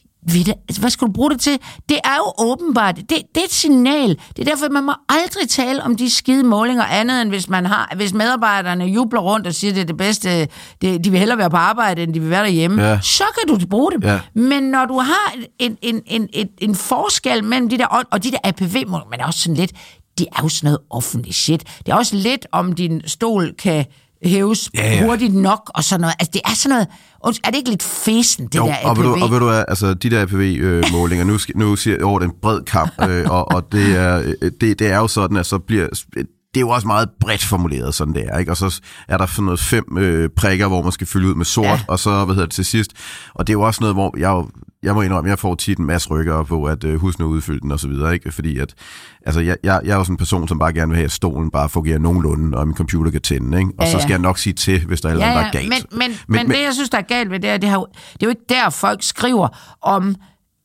Hvad skal du bruge det til? Det er jo åbenbart, det, det er et signal. Det er derfor, man må aldrig tale om de skide målinger andet, end hvis man har, hvis medarbejderne jubler rundt og siger, det er det bedste, det, de vil hellere være på arbejde, end de vil være derhjemme. Ja. Så kan du bruge det. Ja. Men når du har en, en, en, en, en forskel mellem de der, og de der A P V-målinger, men er også sådan lidt, det er jo sådan noget offentligt shit. Det er også lidt, om din stol kan hæves ja, ja. hurtigt nok, og sådan noget. Altså, det er sådan noget... Er det ikke lidt fesen, det jo, der A P V? Og, og ved du hvad, altså, de der A P V-målinger, nu, nu siger jeg over den bred kamp, øh, og, og det, er, det, det er jo sådan, at så bliver... Det er jo også meget bredt formuleret, sådan det er, ikke? Og så er der sådan noget fem øh, prikker, hvor man skal fylde ud med sort, ja. og så, hvad hedder det, til sidst. Og det er jo også noget, hvor jeg jo, jeg må indrømme, jeg får tit en masse rykker på, at øh, husk nu udfylde den, og så videre, ikke? Fordi at, altså, jeg, jeg, jeg er jo sådan en person, som bare gerne vil have, at stolen bare fungerer nogenlunde, og min computer kan tænde, ikke? Og ja, ja. så skal jeg nok sige til, hvis der er ja, noget, der er galt. Men, men, men, men det, jeg synes, der er galt ved det, er, det, har, det er jo ikke der, folk skriver om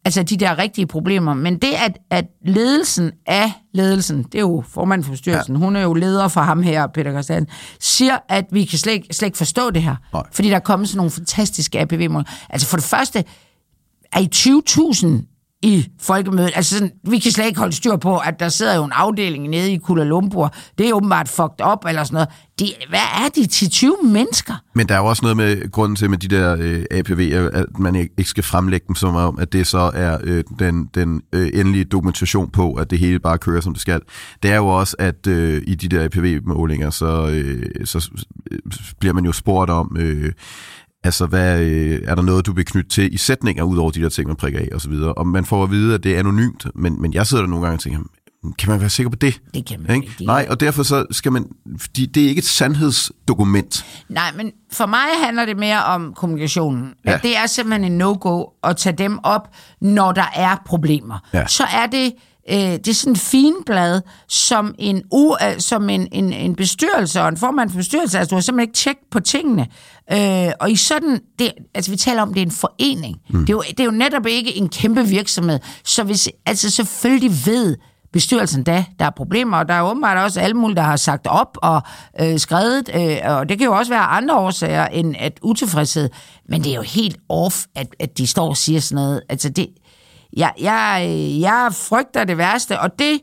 altså de der rigtige problemer. Men det, at, at ledelsen af ledelsen, det er jo formanden for bestyrelsen, ja. Hun er jo leder for ham her, Peter Christian, siger, at vi kan slet, slet ikke forstå det her. Nej. Fordi der er kommet sådan nogle fantastiske A P V-mål. Altså for det første, er I tyve tusind i folkemødet. Altså sådan, vi kan slet ikke holde styr på, at der sidder jo en afdeling nede i Kuala Lumpur. Det er åbenbart fucked up eller sådan noget. De, hvad er de til tyve mennesker? Men der er jo også noget med grunden til med de der øh, A P V'er, at man ikke skal fremlægge dem som om, at det så er øh, den, den øh, endelige dokumentation på, at det hele bare kører, som det skal. Det er jo også, at øh, i de der A P V-målinger, så, øh, så øh, bliver man jo spurgt om... Øh, Altså, hvad, øh, er der noget, du vil knytte til i sætninger, ud over de der ting, man prikker af, og så videre. Og man får at vide, at det er anonymt, men, men jeg sidder der nogle gange og tænker, kan man være sikker på det? Det kan man ikke. ikke. Nej, og derfor så skal man, fordi det er ikke et sandhedsdokument. Nej, men for mig handler det mere om kommunikationen. Ja. At det er simpelthen en no-go at tage dem op, når der er problemer. Ja. Så er det... Det er sådan en finblad, som en, u, som en, en, en bestyrelse og en formand for bestyrelse, altså du har simpelthen ikke tjekket på tingene. Øh, og i sådan, det, altså vi taler om, det er en forening. Mm. Det, er jo, det er jo netop ikke en kæmpe virksomhed. Så hvis, altså selvfølgelig ved bestyrelsen da, der er problemer, og der er åbenbart også alle mulige, der har sagt op og øh, skrevet, øh, og det kan jo også være andre årsager end at utilfredshed. Men det er jo helt off, at, at de står og siger sådan noget. Altså det... Jeg, jeg, jeg frygter det værste, og det,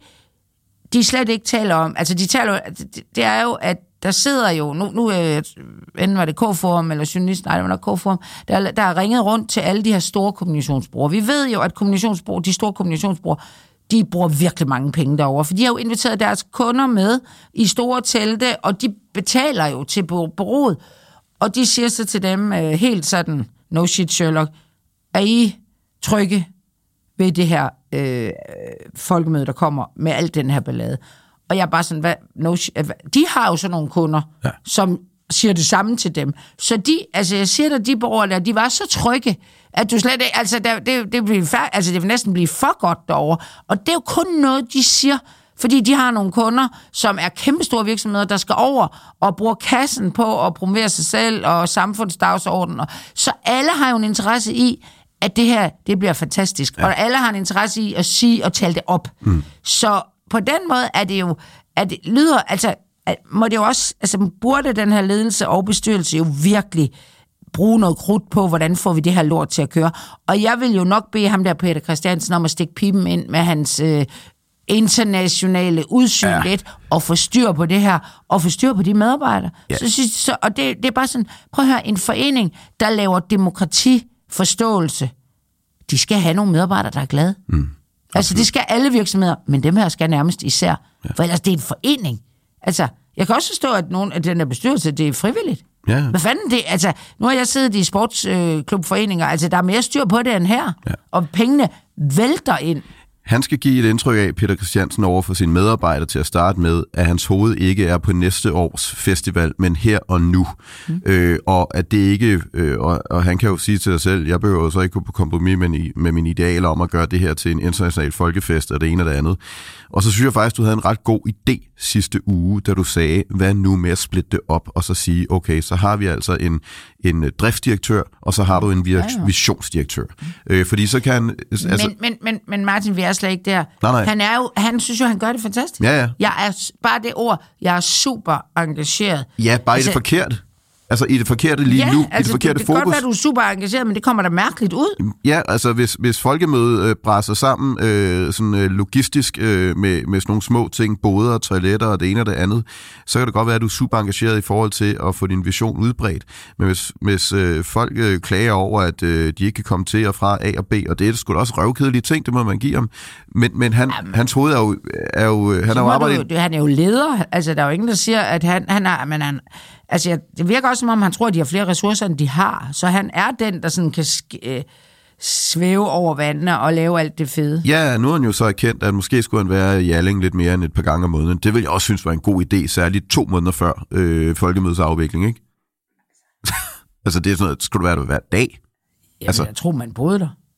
de slet ikke taler om, altså de taler det, det er jo, at der sidder jo, nu, nu enten var det K-forum, eller journalist, nej, det var nok K-forum, der, der er ringet rundt til alle de her store kommunikationsbrugere. Vi ved jo, at kommunikationsbrugere, de store kommunikationsbrugere, de bruger virkelig mange penge derovre, for de har jo inviteret deres kunder med i store telte, og de betaler jo til bureauet, og de siger så til dem helt sådan, no shit Sherlock, er I trygge ved det her øh, folkemøde, der kommer med alt den her ballade. Og jeg er bare sådan, hvad, no, de har jo sådan nogle kunder, ja. Som siger det samme til dem. Så de, altså jeg siger dig, de borgere der, de var så trygge, at du slet ikke, altså der, det, det, bliver, altså det vil næsten blive for godt derovre. Og det er jo kun noget, de siger, fordi de har nogle kunder, som er kæmpestore virksomheder, der skal over og bruge kassen på at promovere sig selv og samfundsdagsordenen. Så alle har jo en interesse i, at det her, det bliver fantastisk. Ja. Og alle har en interesse i at sige og tale det op. Mm. Så på den måde er det jo, at det lyder, altså, at må det jo også, altså burde den her ledelse og bestyrelse jo virkelig bruge noget krudt på, hvordan får vi det her lort til at køre. Og jeg vil jo nok bede ham der, Peter Christiansen, om at stikke pipen ind med hans øh, internationale udsyn ja. Lidt, og få styr på det her, og få styr på de medarbejdere. Ja. Så, så, og det, det er bare sådan, prøv at høre, en forening, der laver demokrati, forståelse, de skal have nogle medarbejdere, der er glade. Mm, altså, det skal alle virksomheder, men dem her skal nærmest især. Ja. For ellers det er en forening. Altså, jeg kan også forstå, at nogen af den der bestyrelse, det er frivilligt. Ja. Hvad fanden det? Altså, nu har jeg siddet i sportsklubforeninger, altså, der er mere styr på det end her. Ja. Og pengene vælter ind. Han skal give et indtryk af, Peter Christiansen, over for sine medarbejdere til at starte med, at hans hoved ikke er på næste års festival, men her og nu. Mm. Øh, og at det ikke, øh, og, og han kan jo sige til sig selv, jeg behøver jo så ikke gå på kompromis med, med mine idealer om at gøre det her til en international folkefest, og det ene og det andet. Og så synes jeg faktisk, du havde en ret god idé sidste uge, da du sagde, hvad nu med at splitte det op, og så sige, okay, så har vi altså en, en driftsdirektør, og så har du en vir- visionsdirektør. Mm. Øh, fordi så kan... Altså, men, men, men, men Martin, vi er slet ikke der. Nej, nej. Han, er jo, han synes jo, han gør det fantastisk. Ja, ja. Jeg er, bare det ord, jeg er super engageret. Ja, bare altså, i det forkerte. Altså i det forkerte lige ja, nu, altså, i det forkerte det, det fokus. Det kan godt være, du er super engageret, men det kommer da mærkeligt ud. Ja, altså hvis, hvis folkemødet øh, brænder sammen øh, sådan øh, logistisk øh, med, med sådan nogle små ting, boder, toiletter og det ene og det andet, så kan det godt være, at du er super engageret i forhold til at få din vision udbredt. Men hvis, hvis øh, folk øh, klager over, at øh, de ikke kan komme til og fra A og B, og det er sgu da også røvkedelige ting, det må man give ham. Men, men han, Jamen, hans hoved er jo... Er jo han, er jo arbejdet... du, han er jo leder. Altså, der er jo ingen, der siger, at han, han er... Men han, altså, det virker også, som om han tror, at de har flere ressourcer, end de har. Så han er den, der sådan kan øh, svæve over vandene og lave alt det fede. Ja, nu er han jo så erkendt, at måske skulle han være i Alling lidt mere end et par gange om måneden. Det vil jeg også synes var en god idé, særligt to måneder før øh, folkemødesafvikling, ikke? Altså, det er sådan noget, skulle du være der hver dag? Jamen, altså, jeg tror, man boede der.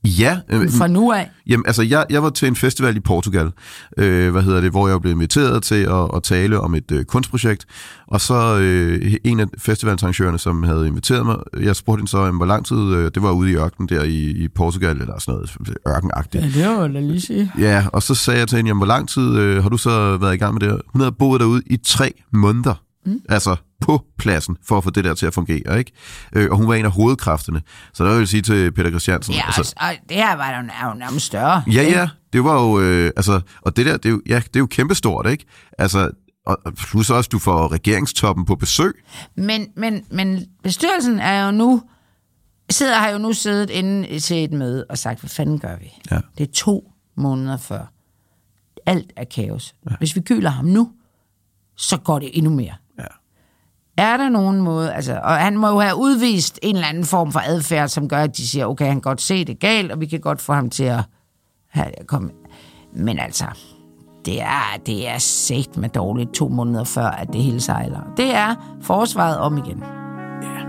Ja. Øh, Fra nu af? Jamen, altså, jeg, jeg var til en festival i Portugal, øh, hvad hedder det, hvor jeg blev inviteret til at, at tale om et øh, kunstprojekt, og så øh, en af festivalsarrangørerne, som havde inviteret mig, jeg spurgte hende så, hvor lang tid, øh, det var ude i ørkenen der i, i Portugal, eller sådan noget ørkenagtigt. Ja, det var da lige sige. Ja, og så sagde jeg til hende, jamen, hvor lang tid øh, har du så været i gang med det her? Hun havde boet derude i tre måneder. Mm. Altså på pladsen, for at få det der til at fungere, ikke? Øh, og hun var en af hovedkræfterne. Så der vil jeg sige til Peter Christiansen... Ja, altså, altså, det her var jo nærmest større. Ja, ja, det var jo... Øh, altså, og det der, det er jo, ja, det er jo kæmpestort, ikke? Altså, og plus også, du får regeringstoppen på besøg. Men, men, men bestyrelsen er jo nu... Sidder har jo nu siddet inde til et møde og sagt, hvad fanden gør vi? Ja. Det er to måneder før. Alt er kaos. Ja. Hvis vi køler ham nu, så går det endnu mere. Ja. Er der nogen måde, altså, og han må jo have udvist en eller anden form for adfærd, som gør, at de siger, okay, han kan godt se det galt, og vi kan godt få ham til at have det komme. Men altså, det er, det er sæt med dårligt to måneder før, at det hele sejler. Det er forsvaret om igen. Ja.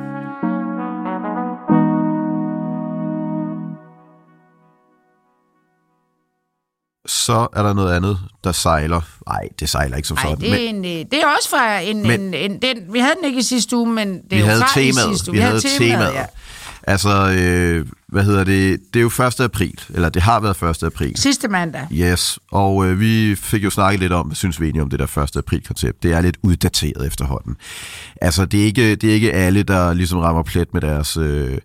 Så er der noget andet, der sejler. Nej, det sejler ikke som sådan. Nej, det, men... det er også fra en... Men... en, en den, vi havde den ikke i sidste uge, men det er vi jo havde fra temaet. i sidste uge. Vi, vi havde temaet. temaet. Ja. Altså, øh, hvad hedder det? Det er jo første april, eller det har været første april. Sidste mandag. Yes, og øh, vi fik jo snakket lidt om, hvad synes vi egentlig om det der første april-koncept. Det er lidt uddateret efterhånden. Altså, det er ikke, det er ikke alle, der ligesom rammer plet med deres, øh,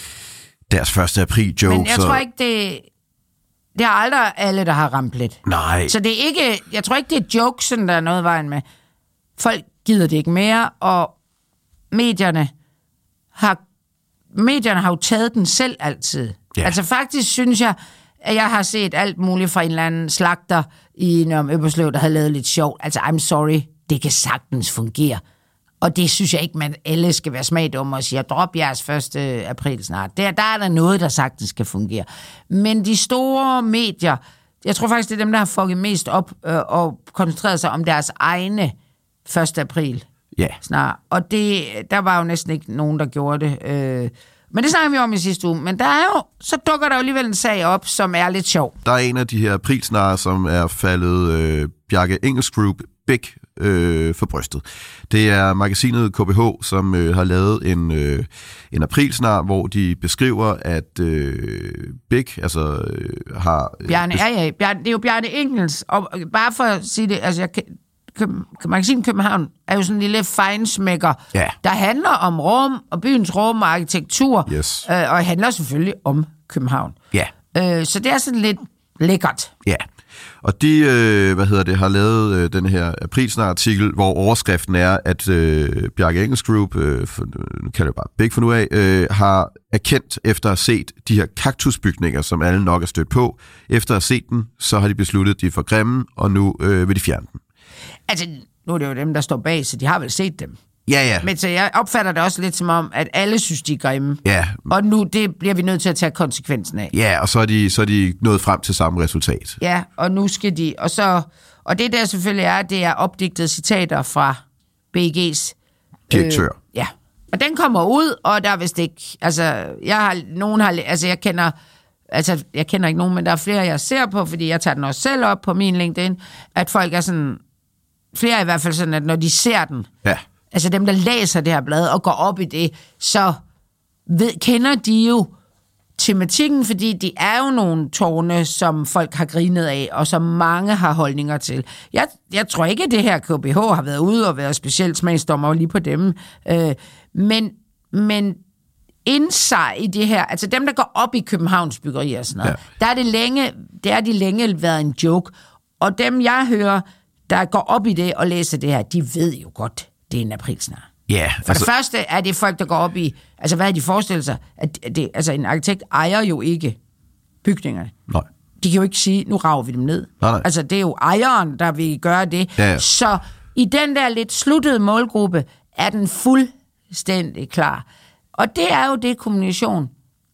deres første april-jokes. Men jeg tror ikke, det... Det er aldrig alle, der har ramt lidt. Nej. Så det er ikke, jeg tror ikke, det er jokesen, der er noget vejen med. Folk gider det ikke mere, og medierne har, medierne har jo taget den selv altid. Ja. Altså faktisk synes jeg, at jeg har set alt muligt fra en eller anden slagter i Nørre Øberslev, der har lavet lidt sjovt. Altså, I'm sorry, det kan sagtens fungere. Og det synes jeg ikke, man alle skal være smagdumme og sige, drop jeres første april snart. Der, der er der noget, der sagtens skal fungere. Men de store medier, jeg tror faktisk, det er dem, der har fucket mest op øh, og koncentreret sig om deres egne første april. Ja. Snart. Og det, der var jo næsten ikke nogen, der gjorde det. Øh, men det snakker vi om i sidste uge. Men der er jo, så dukker der jo alligevel en sag op, som er lidt sjov. Der er en af de her aprilsnare, som er faldet øh, Bjarke Ingels Group Big øh, for brystet. Det er magasinet K B H, som øh, har lavet en, øh, en aprilsnar, hvor de beskriver, at øh, Big altså, øh, har... Bjarne, ja, ja, Bjarne, det er jo Bjarne Ingels, og bare for at sige det, altså jeg kan... Magasin København er jo sådan en lille fejnsmækker, ja. Der handler om Rom og byens Rom og arkitektur, yes. øh, og handler selvfølgelig om København. Ja. Øh, så det er sådan lidt lækkert. Ja, og de, øh, hvad hedder det, har lavet øh, den her aprilsnar-artikel, hvor overskriften er, at øh, Bjarke Ingels Group, øh, for, nu kalder jeg bare Big for nu af, øh, har erkendt efter at have set de her kaktusbygninger, som alle nok er stødt på. Efter at have set den, så har de besluttet, at de er for grimme, og nu øh, vil de fjerne dem. Altså, nu er det jo dem, der står bag, så de har vel set dem. Ja, ja. Men så jeg opfatter det også lidt som om, at alle synes, de er grimme. Ja. Og nu det bliver vi nødt til at tage konsekvensen af. Ja, og så er de, så er de nået frem til samme resultat. Ja, og nu skal de... Og, så, og det der selvfølgelig er, det er opdigtede citater fra B G's... direktør. Øh, ja. Og den kommer ud, og der er vist ikke... Altså, jeg har... Nogen har... Altså, jeg kender... Altså, jeg kender ikke nogen, men der er flere, jeg ser på, fordi jeg tager den også selv op på min LinkedIn, at folk er sådan... Flere i hvert fald sådan, at når de ser den... Ja. Altså dem, der læser det her blad og går op i det, så ved, kender de jo tematikken, fordi de er jo nogle tårne, som folk har grinet af, og som mange har holdninger til. Jeg, jeg tror ikke, at det her K B H har været ude og været specielt smagsdommer lige på dem. Øh, men, men indsig i det her, altså dem, der går op i Københavns byggeri og sådan noget, ja. der er det længe, det er de længe været en joke. Og dem, jeg hører, der går op i det og læser det her, de ved jo godt, det er en aprilsnar. Ja. Yeah, For altså, det første er det folk, der går op i... Altså, hvad har de forestillet sig? At det, altså, en arkitekt ejer jo ikke bygningerne. Nej. De kan jo ikke sige, nu rager vi dem ned. Nej, nej. Altså, det er jo ejeren, der vil gøre det. Ja, ja. Så i den der lidt sluttede målgruppe, er den fuldstændig klar. Og det er jo det kommunikation.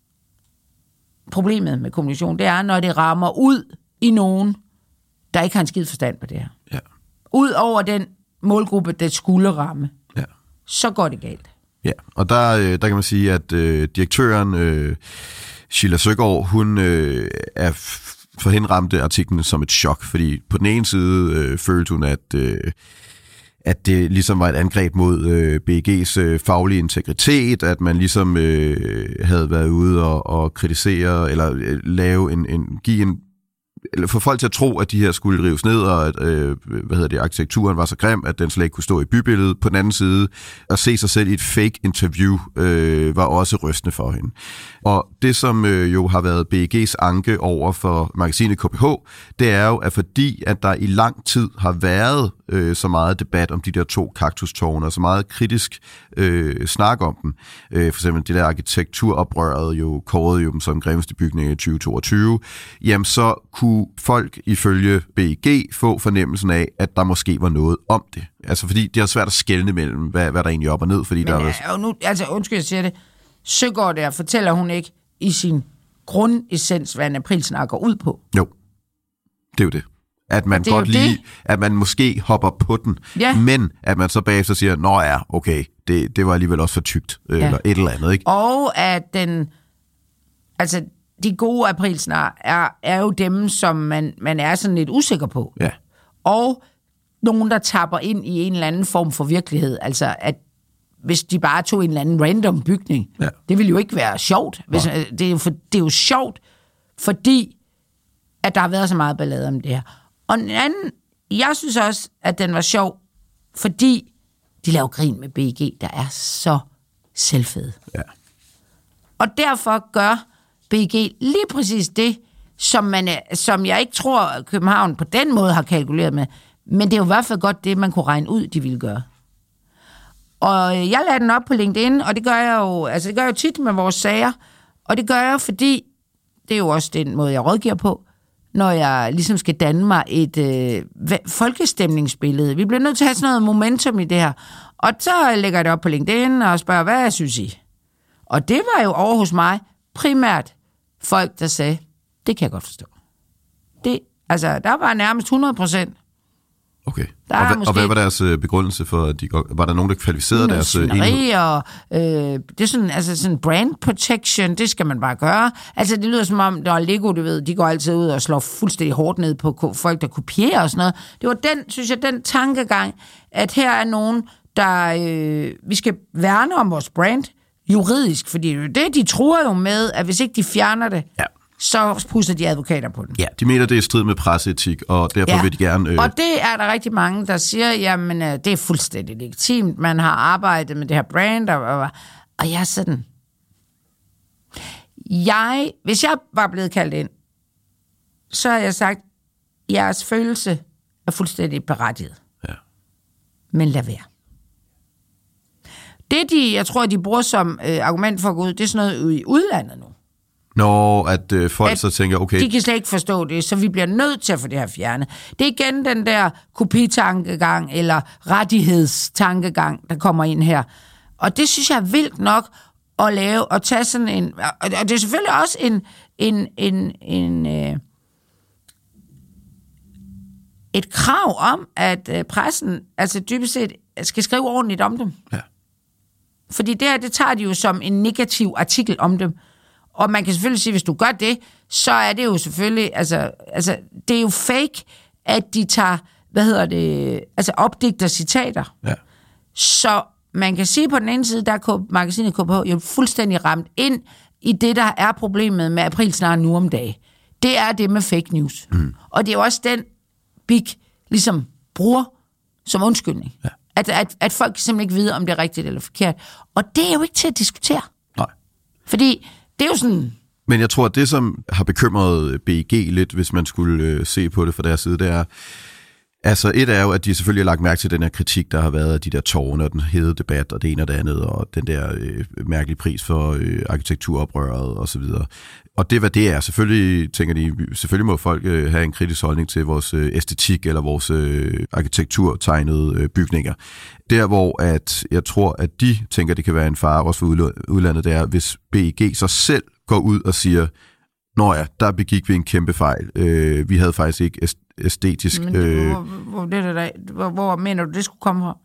Problemet med kommunikation, det er, når det rammer ud i nogen, der ikke har en skid forstand på det her. Ja. Ud over den målgruppe, der skulle ramme, ja. så går det galt. Ja, og der, der kan man sige, at øh, direktøren, øh, Sheila Søgaard, hun øh, er for hende ramte artiklen som et chok, fordi på den ene side øh, følte hun, at, øh, at det ligesom var et angreb mod øh, B E G's øh, faglige integritet, at man ligesom øh, havde været ude og, og kritisere, eller øh, lave en, en, give en eller få folk til at tro, at de her skulle rives ned, og at øh, hvad hedder det, arkitekturen var så grim, at den slet ikke kunne stå i bybilledet. På den anden side, at se sig selv i et fake interview, øh, var også rystende for hende. Og det, som øh, jo har været B E G's anke over for magasinet K P H, det er jo, at fordi at der i lang tid har været øh, så meget debat om de der to kaktustårne, og så meget kritisk øh, snak om dem, øh, for eksempel det der arkitekturoprøret jo kårede jo dem som grimmeste bygning i tyve toogtyve, jamen så kunne folk ifølge B E G få fornemmelsen af, at der måske var noget om det. Altså fordi det er svært at skelne mellem, hvad, hvad der egentlig er op og ned. Fordi Men der er, nu, altså undskyld, jeg siger det. Søgaard der, fortæller hun ikke i sin grundessens, hvad en aprilsnak går ud på? Jo, det er jo det. At man godt lige, det. at man måske hopper på den, ja. Men at man så bagefter siger, nå ja, okay, det, det var alligevel også for tykt, ja. Eller et eller andet, ikke? Og at den, altså de gode aprilsnar er, er jo dem, som man, man er sådan lidt usikker på. Ja. Og nogen, der tapper ind i en eller anden form for virkelighed. Altså, at hvis de bare tog en eller anden random bygning, ja. Det ville jo ikke være sjovt. Hvis, det, er jo for, det er jo sjovt, fordi at der har været så meget ballade om det her. Og den anden, jeg synes også, at den var sjov, fordi de laver grin med B E G, der er så selvfede. Ja. Og derfor gør B E G lige præcis det, som, man er, som jeg ikke tror, København på den måde har kalkuleret med. Men det er jo i hvert fald godt det, man kunne regne ud, de ville gøre. Og jeg lader den op på LinkedIn, og det gør jeg jo, altså det gør jeg jo tit med vores sager. Og det gør jeg, fordi det er jo også den måde, jeg rådgiver på, når jeg ligesom skal danne mig et øh, folkestemningsbillede. Vi bliver nødt til at have sådan noget momentum i det her. Og så lægger jeg det op på LinkedIn og spørger, hvad jeg synes I? Og det var jo over hos mig primært folk, der sagde, det kan jeg godt forstå. Det, altså, der var nærmest hundrede procent. Okay. Og, hva, og hvad var deres begrundelse for, at de var der nogen, der kvalificerede deres enhed? Og øh, det er sådan, altså sådan brand protection, det skal man bare gøre. Altså det lyder som om, der er Lego, du ved, de går altid ud og slår fuldstændig hårdt ned på folk, der kopierer og sådan noget. Det var den, synes jeg, den tankegang, at her er nogen, der, øh, vi skal værne om vores brand juridisk, fordi det, de tror jo med, at hvis ikke de fjerner det, ja. Så pusser de advokater på den. Ja, de mener, det er i strid med presseetik, og derfor ja. Vil de gerne... Øh... Og det er der rigtig mange, der siger, jamen, det er fuldstændig legitimt. Man har arbejdet med det her brand, og, og, og jeg er sådan... Jeg, hvis jeg var blevet kaldt ind, så har jeg sagt, jeres følelse er fuldstændig berettiget. Ja. Men lad være. Det, de, jeg tror, de bruger som øh, argument for at gå ud, det er sådan noget i udlandet nu. Når at øh, folk at så tænker, okay... De kan slet ikke forstå det, så vi bliver nødt til at få det her fjernet. Det er igen den der kopitankegang eller rettighedstankegang, der kommer ind her. Og det synes jeg er vildt nok at lave, og tage sådan en... Og det er selvfølgelig også en... en, en, en øh, et krav om, at øh, pressen altså dybest set skal skrive ordentligt om dem. Ja. Fordi det her, det tager de jo som en negativ artikel om dem. Og man kan selvfølgelig sige, hvis du gør det, så er det jo selvfølgelig, altså, altså det er jo fake, at de tager, hvad hedder det, altså opdigter citater. Ja. Så man kan sige på den ene side, der er magasinet K P H jo fuldstændig ramt ind i det, der er problemet med aprilsnaren nu om dagen. Det er det med fake news. Mm. Og det er jo også den, Big ligesom bruger som undskyldning. Ja. At, at, at folk simpelthen ikke ved, om det er rigtigt eller forkert. Og det er jo ikke til at diskutere. Nej. Fordi det er jo sådan... Men jeg tror, at det, som har bekymret B E G lidt, hvis man skulle øh, se på det fra deres side, det er... Altså, et er jo, at de selvfølgelig har lagt mærke til den her kritik, der har været af de der tårne, og den hede debat, og det ene og det andet, og den der øh, mærkelige pris for øh, arkitekturoprøret, og så videre. Og det, hvad det er, selvfølgelig, tænker de, selvfølgelig må folk øh, have en kritisk holdning til vores øh, æstetik, eller vores øh, arkitekturtegnede øh, bygninger. Der, hvor at jeg tror, at de tænker, det kan være en fare også for udlandet, det er, hvis B E G så selv går ud og siger, nå ja, der begik vi en kæmpe fejl. Øh, vi havde faktisk ikke æstetisk... Men det, hvor, hvor, det der, hvor, hvor mener du, det skulle komme fra?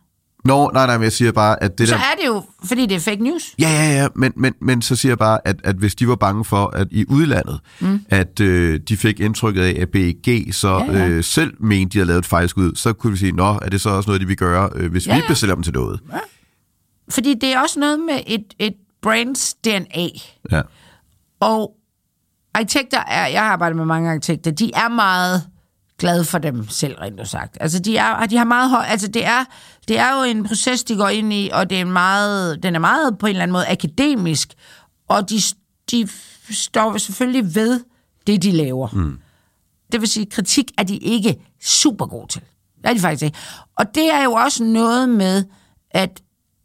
Nå, nej, nej, men jeg siger bare, at det så der... Så er det jo, fordi det er fake news. Ja, ja, ja, men, men, men så siger jeg bare, at, at hvis de var bange for, at i udlandet, mm. at øh, de fik indtrykket af, at B E G så ja, ja. Øh, selv mente, de havde lavet et fejlskud, så kunne vi sige, nå, er det så også noget, de vil gøre, øh, hvis ja, vi bestiller dem til noget? Ja. Fordi det er også noget med et, et brands D N A. Ja. Og arkitekter er, jeg har arbejdet med mange arkitekter, de er meget glade for dem selv, rent og sagt. Altså, de, er, de har meget høj, altså det er, det er jo en proces, de går ind i, og det er en meget, den er meget på en eller anden måde akademisk, og de, de står selvfølgelig ved det, de laver. Mm. Det vil sige, kritik er de ikke super gode til. Det er de faktisk ikke. Og det er jo også noget med, at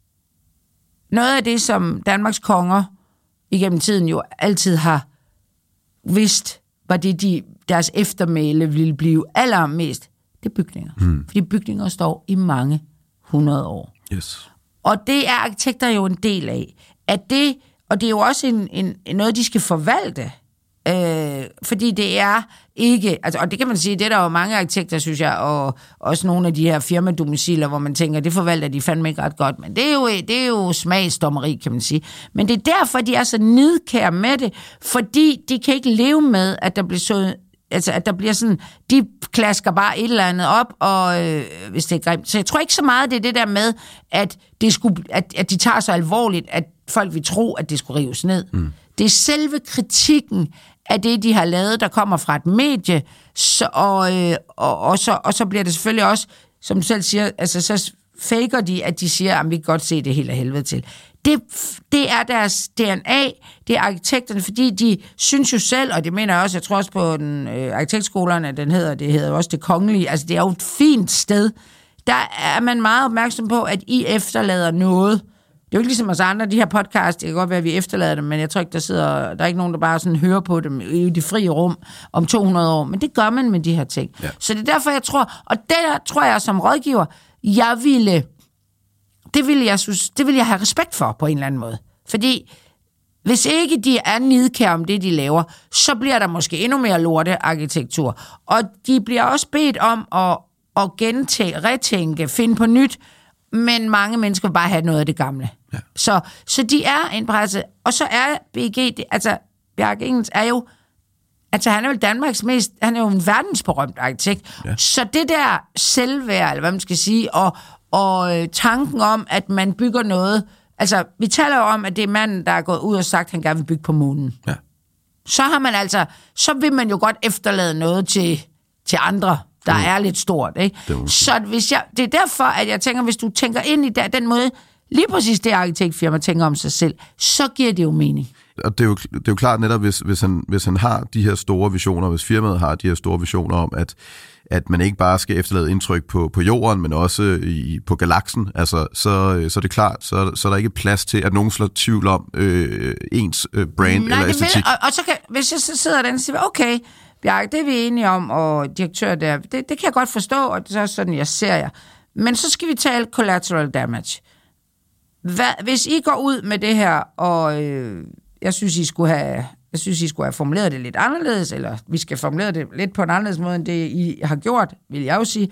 noget af det, som Danmarks konger igennem tiden jo altid har vidst, var det, de, deres eftermæle ville blive allermest, det er bygninger. Mm. Fordi bygninger står i mange hundrede år. Yes. Og det er arkitekter jo en del af. At det, og det er jo også en, en, noget, de skal forvalte. Øh, fordi det er ikke, altså, og det kan man sige, det er der jo mange arkitekter, synes jeg, og også nogle af de her firmadomiciler, hvor man tænker, det forvalter de fandme ikke ret godt, men det er jo, det er jo smagsdommeri, kan man sige. Men det er derfor, de er så nidkære med det, fordi de kan ikke leve med, at der bliver så, altså, at der bliver sådan, de klasker bare et eller andet op, og øh, hvis det er grimt. Så jeg tror ikke så meget, det er det der med, at, det skulle, at, at de tager så alvorligt, at folk vil tro, at det skulle rives ned. Mm. Det er selve kritikken af det, de har lavet, der kommer fra et medie, så, og, øh, og, og, så, og så bliver det selvfølgelig også, som du selv siger, altså så faker de, at de siger, at vi kan godt se det hele af helvede til. Det, det er deres D N A, det er arkitekterne, fordi de synes jo selv, og det mener jeg også, jeg tror også på den øh, arkitektskolerne, den hedder, det hedder også Det Kongelige, altså det er jo et fint sted. Der er man meget opmærksom på, at I efterlader noget. Det er jo ikke ligesom os andre, de her podcast, det kan godt være, at vi efterlader dem, men jeg tror ikke, der sidder, der er ikke nogen, der bare sådan hører på dem i det frie rum om to hundrede år, men det gør man med de her ting. Ja. Så det er derfor, jeg tror, og der tror jeg som rådgiver, jeg ville, det ville jeg, synes, det ville jeg have respekt for på en eller anden måde. Fordi hvis ikke de er nidkære om det, de laver, så bliver der måske endnu mere lorte arkitektur. Og de bliver også bedt om at, at gentænke, retænke, finde på nyt, men mange mennesker vil bare have noget af det gamle. Ja. Så, så de er en presse, og så er B G, det, altså Bjarke Ingels er jo, altså han er jo Danmarks mest, han er jo en verdensberømt arkitekt, ja. Så det der selvværd, eller hvad man skal sige, og, og tanken om, at man bygger noget, altså vi taler jo om, at det er manden, der er gået ud og sagt, at han gerne vil bygge på månen. Ja. Så har man altså, så vil man jo godt efterlade noget til, til andre, der mm. er lidt stort, ikke? Det så hvis jeg, det er derfor, at jeg tænker, hvis du tænker ind i der, den måde, lige præcis det arkitektfirma tænker om sig selv, så giver det jo mening. Og det er jo, det er jo klart netop, hvis, hvis, han, hvis han har de her store visioner, hvis firmaet har de her store visioner om, at, at man ikke bare skal efterlade indtryk på, på jorden, men også i, på galaksen, altså, så, så er det klart, så, så er der ikke plads til, at nogen slår tvivl om øh, ens øh, brand Nej, eller æstetik. Vil, og, og så kan, hvis jeg så sidder der og siger, okay, Bjarke, det er vi enige om, og direktør der, det, det kan jeg godt forstå, og det er sådan, jeg ser jer. Men så skal vi tale collateral damage. Hvad, hvis I går ud med det her, og øh, jeg synes, I skulle have, jeg synes, I skulle have formuleret det lidt anderledes, eller vi skal formulere det lidt på en anderledes måde, end det I har gjort, vil jeg jo sige.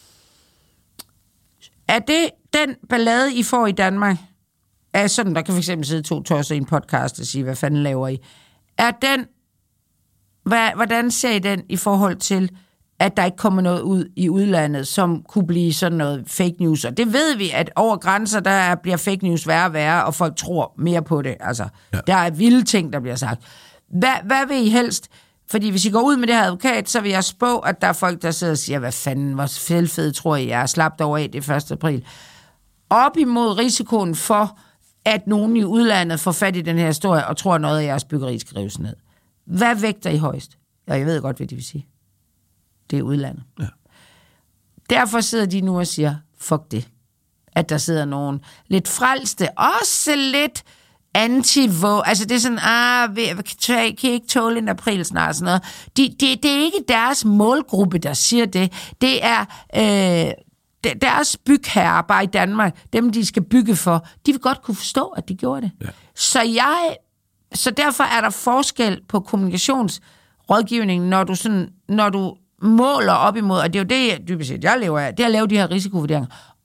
Er det den ballade, I får i Danmark, er sådan, der kan for eksempel sidde to tosser i en podcast og sige, hvad fanden laver I? Er den, hvad, hvordan ser I den i forhold til, at der ikke kommer noget ud i udlandet, som kunne blive sådan noget fake news. Og det ved vi, at over grænser, der bliver fake news værre og værre, og folk tror mere på det. Altså, ja. Der er vilde ting, der bliver sagt. Hvad, hvad vil I helst? Fordi hvis I går ud med det her advokat, så vil jeg spå, at der er folk, der sidder og siger, hvad fanden, hvor fældfed tror I, jeg er slapt over af det første april. Op imod risikoen for, at nogen i udlandet får fat i den her historie, og tror, at noget af jeres byggeri skal rives ned. Hvad vægter I højst? Ja, jeg ved godt, hvad det vil sige. Det er udlandet. Ja. Derfor sidder de nu og siger, fuck det. At der sidder nogen lidt frelste, også lidt anti-våg. Altså det er sådan, ah, kan I ikke tåle en april snart? Sådan noget. De, de, det er ikke deres målgruppe, der siger det. Det er øh, deres bygherrer bare i Danmark, dem de skal bygge for, de vil godt kunne forstå, at de gjorde det. Ja. Så jeg, så derfor er der forskel på kommunikationsrådgivningen, når du sådan, når du måler op imod, og det er jo det, dybest set, jeg lever af, det er at lave de her risikovurderinger.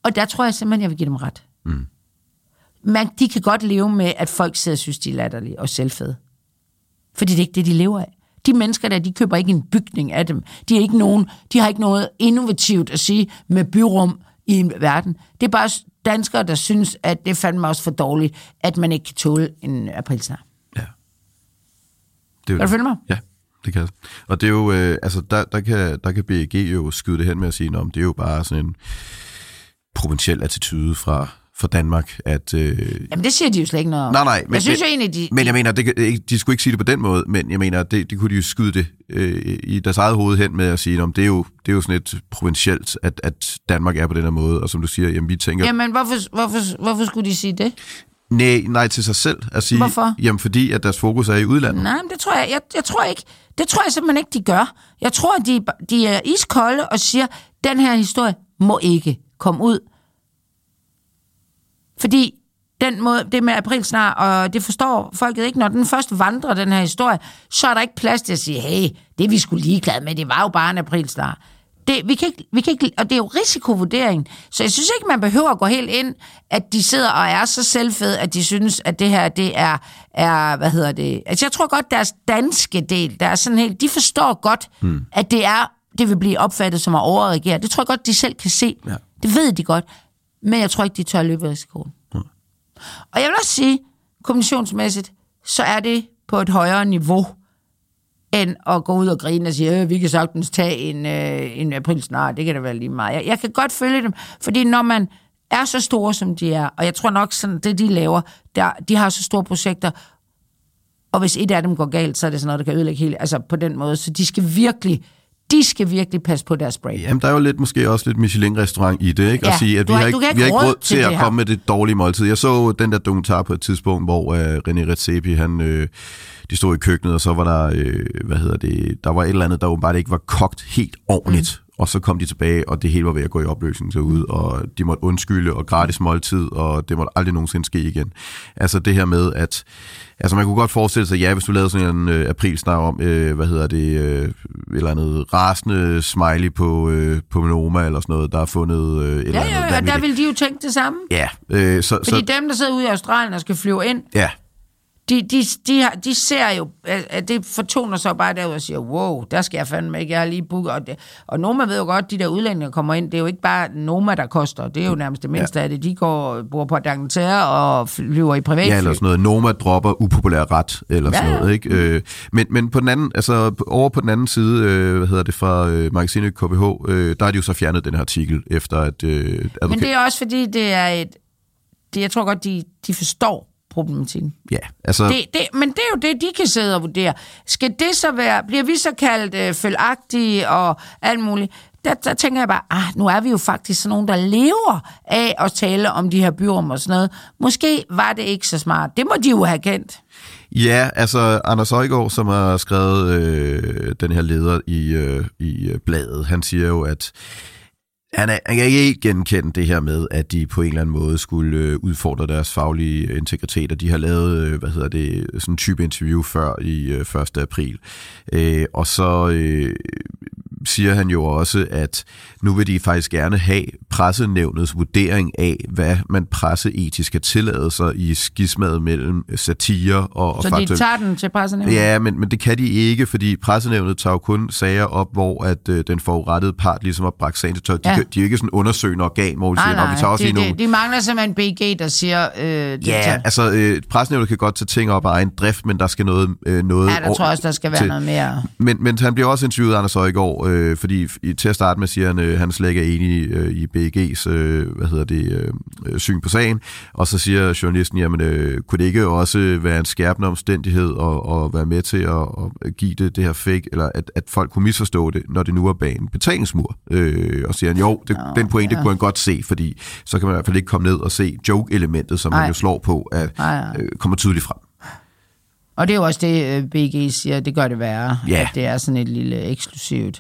Og der tror jeg simpelthen, jeg vil give dem ret. Mm. Men de kan godt leve med, at folk sidder og synes, de er latterlige og selvfede. Fordi det er ikke det, de lever af. De mennesker der, de køber ikke en bygning af dem. De, er ikke nogen, de har ikke noget innovativt at sige med byrum i en verden. Det er bare danskere, der synes, at det fandme også for dårligt, at man ikke kan tåle en aprilsnar. Ja. Det er kan du følge mig? Ja, det kan jeg. Og det er jo, øh, altså, der, der, kan, der kan B G jo skyde det hen med at sige, om det er jo bare sådan en provinciel attitude fra... for Danmark, at... Øh... Jamen, det siger de jo slet ikke noget om. Nej, nej. Men, jeg synes men, jo egentlig, de... Men jeg mener, det, de skulle ikke sige det på den måde, men jeg mener, det, det kunne de jo skyde det øh, i deres eget hoved hen med at sige, om det er jo, det er jo sådan et provincielt, at, at Danmark er på den her måde, og som du siger, jamen vi tænker... Jamen, hvorfor, hvorfor, hvorfor skulle de sige det? Nej, nej til sig selv at sige... Hvorfor? Jamen, fordi at deres fokus er i udlandet. Nej, men det tror jeg, jeg, jeg tror ikke. Det tror jeg simpelthen ikke, de gør. Jeg tror, de, de er iskolde og siger, den her historie må ikke komme ud. Fordi den måde, det med aprilsnar, og det forstår folket ikke, når den først vandrer, den her historie, så er der ikke plads til at sige, hey, det vi skulle ligeglade med, det var jo bare en aprilsnar. Det, vi kan ikke, vi kan ikke, og det er jo risikovurdering, så jeg synes ikke, man behøver at gå helt ind, at de sidder og er så selvfede, at de synes, at det her, det er, er hvad hedder det, altså jeg tror godt, deres danske del, der er sådan helt, de forstår godt, hmm. at det er, det vil blive opfattet som at overreagere. Det tror jeg godt, de selv kan se. Ja. Det ved de godt. Men jeg tror ikke, de tør at løbe risikoen. Ja. Og jeg vil også sige, kommunikationsmæssigt, så er det på et højere niveau, end at gå ud og grine og sige, øh, vi kan sagtens tage en, øh, en aprilsnar, det kan da være lige meget. Jeg, jeg kan godt følge dem, fordi når man er så store, som de er, og jeg tror nok, sådan det de laver, der, de har så store projekter, og hvis et af dem går galt, så er det sådan noget, der kan ødelægge hele, altså på den måde, så de skal virkelig... De skal virkelig passe på deres brand. Jamen, der er jo lidt, måske også lidt Michelin-restaurant i det, ikke? Ja, at sige, at vi har, har ikke, vi har ikke råd til, til at komme med det dårlige måltid. Jeg så den der dokumentar på et tidspunkt, hvor uh, René Redzepi, han, øh, de stod i køkkenet, og så var der, øh, hvad hedder det, der var et eller andet, der jo bare ikke var kogt helt ordentligt. Mm. Og så kom de tilbage, og det hele var ved at gå i opløsning derude, og de måtte undskylde, og gratis måltid, og det måtte aldrig nogensinde ske igen. Altså det her med, at altså man kunne godt forestille sig, ja, hvis du lavede sådan en øh, aprilsnar om, øh, hvad hedder det, øh, et eller andet rasende smiley på, øh, på Noma, eller sådan noget, der har fundet øh, et ja, eller andet. Ja, ja, og der vil de jo tænke det samme. Ja. Øh, så, Fordi så, dem, der sidder ude i Australien og skal flyve ind, ja. De, de, de, har, de ser jo, at det fortoner sig bare derud og siger, wow, der skal jeg fandme ikke, jeg har lige booket. Og, det, og Noma ved jo godt, de der udlændinge, der kommer ind, det er jo ikke bare Noma, der koster. Det er jo nærmest det mindste ja. af det. De går, bor på D'Angleterre og flyver i privatfly. Ja, eller sådan noget. Noma dropper upopulær ret, eller ja, sådan noget. Ikke? Øh, men, men på den anden, altså over på den anden side, øh, hvad hedder det, fra øh, magasinet K B H, øh, der har de jo så fjernet den her artikel, efter at... Øh, advokat... Men det er også fordi, det er et... Det, jeg tror godt, de, de forstår problematikken. Ja, altså... Det, det, men det er jo det, de kan sidde og vurdere. Skal det så være... Bliver vi så kaldt øh, følagtige og alt muligt? Der, der tænker jeg bare, ah, nu er vi jo faktisk sådan nogen, der lever af at tale om de her byrum og sådan noget. Måske var det ikke så smart. Det må de jo have kendt. Ja, altså Anders Højgaard, som har skrevet øh, den her leder i, øh, i bladet, han siger jo, at Han, er, han kan ikke genkende det her med, at de på en eller anden måde skulle øh, udfordre deres faglige integritet, og de har lavet, øh, hvad hedder det, sådan en type interview før i øh, første april. Øh, og så øh, siger han jo også, at nu vil de faktisk gerne have pressenævnets vurdering af, hvad man presseetisk skal tillade sig i skismadet mellem satire og, og så faktum. Så de tager den til pressenævnet? Ja, men, men det kan de ikke, fordi pressenævnet tager jo kun sager op, hvor at, øh, den forurettede part ligesom har bragt sagen til tøj. De, ja. de er jo ikke sådan undersøgende organ, hvor vi nej, siger, nej, vi tager også de, nogle... de, de mangler simpelthen B G, der siger... Øh, det ja, tager. altså øh, pressenævnet kan godt tage ting op af egen drift, men der skal noget... Øh, noget ja, der tror jeg også, der skal være til. noget mere... Men, men han bliver også interviewet, Anders Højgaard, øh, fordi i, til at starte med siger han, øh, han slet ikke er enig øh, i B G's øh, hvad hedder det, øh, syn på sagen, og så siger journalisten, jamen øh, kunne det ikke også være en skærpende omstændighed og, og være med til at, at give det, det her fake, eller at, at folk kunne misforstå det, når det nu er bag en betalingsmur. Øh, og siger han, jo, det, oh, den pointe ja. kunne han godt se, fordi så kan man i hvert fald ikke komme ned og se joke-elementet, som Ej. man jo slår på, at øh, kommer tydeligt frem. Og det er jo også det, B G siger, det gør det værre, ja. at det er sådan et lille eksklusivt.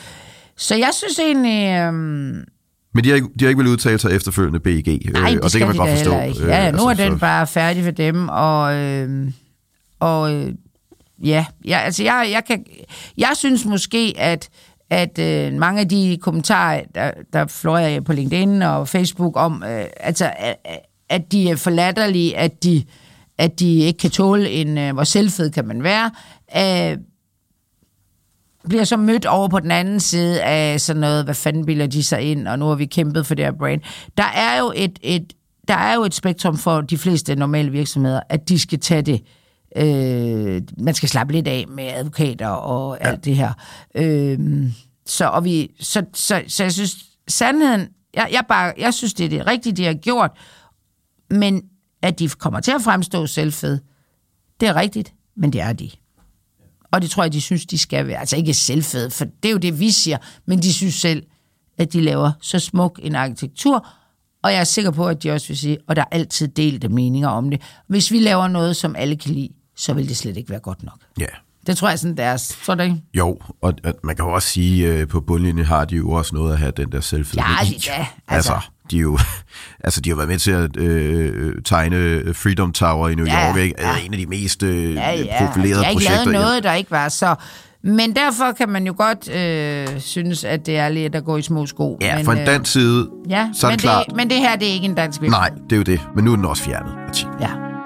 Så jeg synes egentlig... Øhm... Men de har, ikke, de har ikke vel udtalt sig efterfølgende B G, Nej, øh, og det kan man de godt forstå. Ja, ja, nu er altså, den så... bare færdig for dem, og... Øh, og øh, ja, ja, altså jeg, jeg, kan, jeg synes måske, at, at øh, mange af de kommentarer, der, der florerer på LinkedIn og Facebook om, øh, altså, at, at de er for latterlige, at de, at de ikke kan tåle en, øh, hvor selvfed kan man være, øh, bliver så mødt over på den anden side af sådan noget, hvad fanden bilder de sig ind, og nu har vi kæmpet for det her brand. Der er jo et, et, der er jo et spektrum for de fleste normale virksomheder, at de skal tage det. Øh, man skal slappe lidt af med advokater og ja. alt det her. Øh, så, og vi, så, så, så jeg synes, sandheden, jeg, jeg, bare, jeg synes, det er det rigtige, de har gjort, men at de kommer til at fremstå selvfed, det er rigtigt, men det er de. Og det tror jeg, de synes, de skal være. Altså ikke selvfede, for det er jo det, vi siger, men de synes selv, at de laver så smuk en arkitektur, og jeg er sikker på, at de også vil sige, og der er altid delte meninger om det. Hvis vi laver noget, som alle kan lide, så vil det slet ikke være godt nok. Ja. Det tror jeg sådan, det er. Tror du ikke? Jo, og man kan jo også sige, at på bundlinjen har de jo også noget at have den der selvfede. Ja, de, ja, altså. altså de jo, altså de har været med til at øh, tegne Freedom Tower i New ja, York, ikke? Ja. En af de mest øh, ja, ja. profilerede projekter. projekter. De har ikke lavet noget, der ikke var så. Men derfor kan man jo godt øh, synes, at det er lidt at gå i små sko. Ja, men, fra en dansk side, ja, så er det men klart. Det, men det her, det er ikke en dansk virksomhed. Nej, det er jo det. Men nu er den også fjernet. Ja.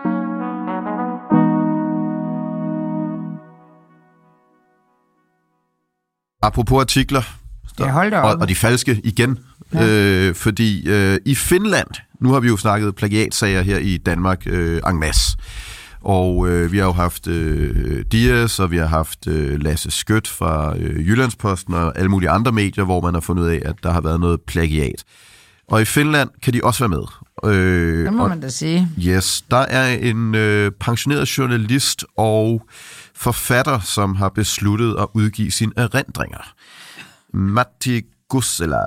Apropos artikler, Ja, hold da og, op. og de falske igen, ja. øh, fordi øh, i Finland, nu har vi jo snakket plagiatsager her i Danmark øh, en masse, og øh, vi har jo haft øh, Dias, og vi har haft øh, Lasse Skødt fra øh, Jyllandsposten og alle mulige andre medier, hvor man har fundet ud af, at der har været noget plagiat. Og i Finland kan de også være med. Øh, det må og, man da sige. Yes, der er en øh, pensioneret journalist og forfatter, som har besluttet at udgive sine erindringer. Matti Gussela.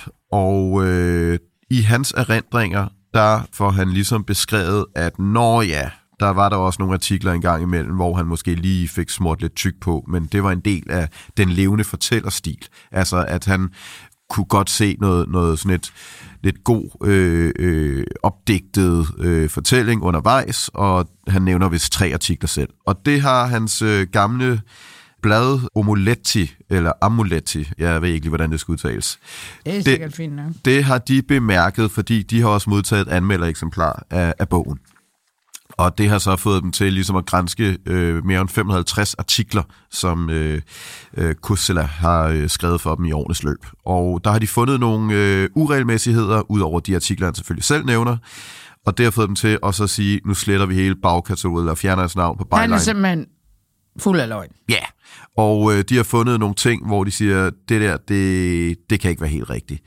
Og øh, i hans erindringer, der får han ligesom beskrevet, at når ja, der var der også nogle artikler engang imellem, hvor han måske lige fik smurt lidt tyk på, men det var en del af den levende fortællerstil. Altså, at han kunne godt se noget, noget sådan et lidt god øh, øh, opdigtet øh, fortælling undervejs, og han nævner vist tre artikler selv. Og det har hans øh, gamle blad Omuletti, eller Amuletti, jeg ved ikke lige, hvordan det skal udtales. Det er sikkert fint nok. Det har de bemærket, fordi de har også modtaget et anmeldereksemplar af, af bogen. Og det har så fået dem til ligesom at granske øh, mere end fem hundrede og halvtreds artikler, som øh, øh, Gussela har øh, skrevet for dem i årenes løb. Og der har de fundet nogle øh, uregelmæssigheder, ud over de artikler, han selvfølgelig selv nævner. Og det har fået dem til at så sige, nu sletter vi hele bagkataloget og fjerner hans navn på byline. Han er simpelthen fuld af løgn. Ja, og øh, de har fundet nogle ting, hvor de siger, det der, det, det kan ikke være helt rigtigt.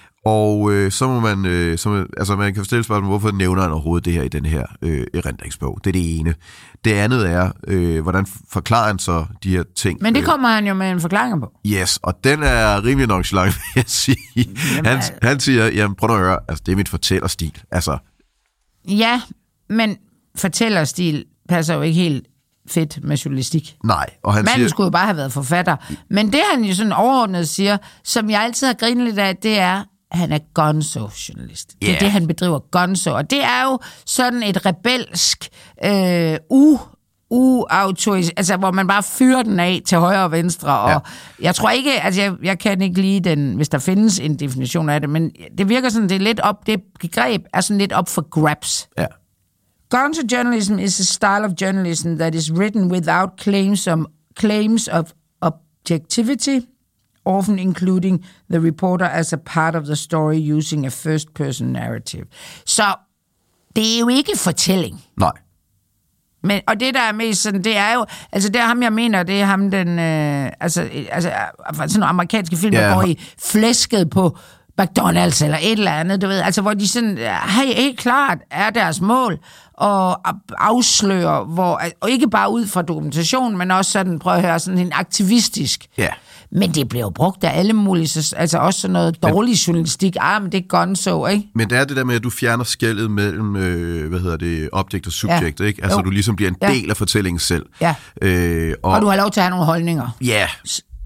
Og øh, så må man, øh, så man, altså man kan stille spørgsmål, hvorfor nævner han overhovedet det her i den her øh, erindringsbog? Det er det ene. Det andet er, øh, hvordan forklarer han så de her ting? Men det kommer øh, han jo med en forklaring på. Yes, og den er rimelig nonchalant, vil jeg sige. Jamen, han, han siger, jamen prøv at høre, altså det er mit fortællerstil. Altså. Ja, men fortællerstil passer jo ikke helt fedt med journalistik. Nej, og han Manden siger, skulle jo bare have været forfatter. Men det han jo sådan overordnet siger, som jeg altid har grinet lidt af, det er, han er gonzo-journalist. Yeah. Det er det, han bedriver, gonzo. Og det er jo sådan et rebelsk, øh, u, uautoris, altså hvor man bare fyrer den af til højre og venstre. Og ja. Jeg tror ikke, altså jeg, jeg kan ikke lide den, hvis der findes en definition af det, men det virker sådan, det er lidt op, det begreb er sådan lidt op for grabs. Ja. Gonzo journalism is a style of journalism that is written without claims of, claims of objectivity, often including the reporter as a part of the story using a first-person narrative. Så det er jo ikke fortælling. Nej. Men, og det, der er mest sådan, det er jo, altså det er ham, jeg mener, det er ham, den, øh, altså, altså sådan nogle amerikanske film, der yeah. går i flæsket på McDonald's eller et eller andet, du ved, altså hvor de sådan, hey, helt klart er deres mål, og afslører, hvor, og ikke bare ud fra dokumentation, men også sådan, prøv at høre, sådan en aktivistisk. Ja. Yeah. Men det bliver jo brugt af alle mulige, altså også sådan noget dårlig journalistik. Ah, men det er gonzo, ikke? Men det er det der med, at du fjerner skellet mellem, øh, hvad hedder det, objekt og subjekt, ja. Ikke? Altså, jo. Du ligesom bliver en del ja. af fortællingen selv. Ja. Øh, og, og du har lov til at have nogle holdninger. Ja,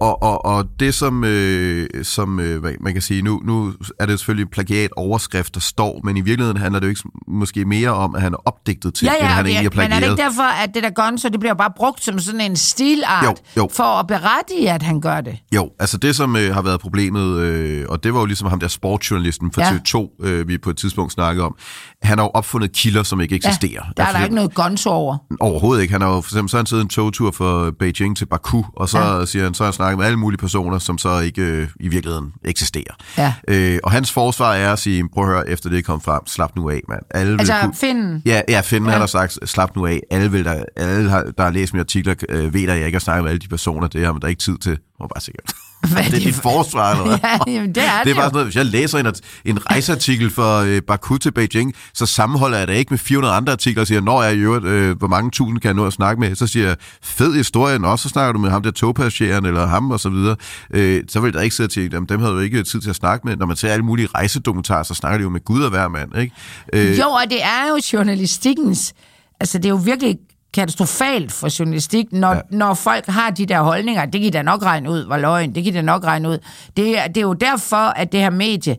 Og, og, og det, som, øh, som øh, man kan sige, nu, nu er det selvfølgelig plagiat overskrift, der står, men i virkeligheden handler det jo ikke måske mere om, at han er opdigtet til, ja, ja, end han det, egentlig er plagieret. Men er det ikke derfor, at det der gonzo, det bliver bare brugt som sådan en stilart jo, jo. for at berettige, at han gør det? Jo, altså det, som øh, har været problemet, øh, og det var jo ligesom ham der sportsjournalisten fra ja. T V to, øh, vi på et tidspunkt snakkede om, han har jo opfundet kilder, som ikke eksisterer. Ja, der er der ikke noget gonzo over. Overhovedet ikke. Han har jo for eksempel så han siddet en togtur fra Beijing til Baku, og så ja. siger han, så har han snakket med alle mulige personer, som så ikke øh, i virkeligheden eksisterer. Ja. Øh, og hans forsvar er at sige, prøv at høre, efter det kom frem, slap nu af, mand. Alle altså kunne... Finn? Ja, ja Finn ja. Han har sagt, slap nu af. Alle, vil der, alle har, der har læst mine artikler, øh, ved at jeg ikke har snakket med alle de personer, det har man der ikke tid til. Må bare sikkert. Hvad det er dit forsvar, eller hvad? Ja, jamen, det er det, det er bare sådan noget, hvis jeg læser en, en rejseartikel fra øh, Baku til Beijing, så sammenholder jeg det ikke med fire hundrede andre artikler og siger, når jeg i øvrigt, øh, hvor mange tusind kan jeg nå at snakke med? Så siger jeg, fed historien også, så snakker du med ham der togpassageren eller ham og så videre. Øh, så vil der ikke sidde til dem, dem havde du ikke tid til at snakke med. Når man ser alle mulige rejsedokumentarer, så snakker de jo med Gud og hver mand, ikke? Øh, jo, og det er jo journalistikkens, altså det er jo virkelig katastrofalt for journalistik, når, ja. når folk har de der holdninger. Det kan da nok regne ud, hvor løgn. Det kan da nok regne ud. Det er, det er jo derfor, at det her medie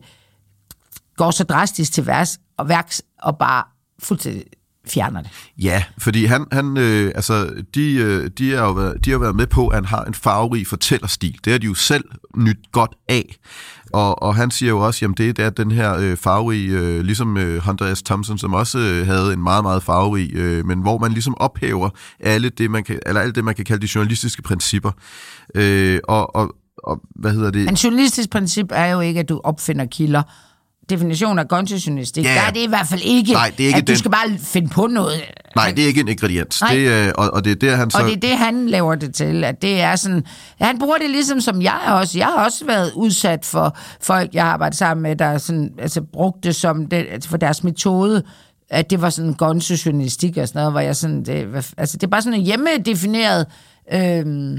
går så drastisk til værks og, værks og bare fuldstændig fjerner det. Ja, fordi han, han øh, altså, de, øh, de, er jo været, de har været med på, at han har en farverig fortællerstil. Det har de jo selv nyt godt af. Og, og han siger jo også, jamen det er den her øh, farverige, øh, ligesom øh, Hunter S. Thompson, som også øh, havde en meget, meget farverig, øh, men hvor man ligesom ophæver alle det, man kan, eller alt det, man kan kalde de journalistiske principper. Øh, og, og, og hvad hedder det? En journalistisk princip er jo ikke, at du opfinder kilder. Definition af gonzo-journalistik, yeah. der er det i hvert fald ikke, Nej, det er ikke at den... du skal bare finde på noget. Nej, det er ikke en ingrediens. Det er, og, og det er der, han så... Og det er det, han laver det til, at det er sådan... Han bruger det ligesom som jeg også. Jeg har også været udsat for folk, jeg har arbejdet sammen med, der sådan, altså, brugte det som det, altså for deres metode, at det var sådan gonzo-journalistik og sådan noget, hvor jeg sådan... Det, altså, det er bare sådan en hjemmedefineret øh,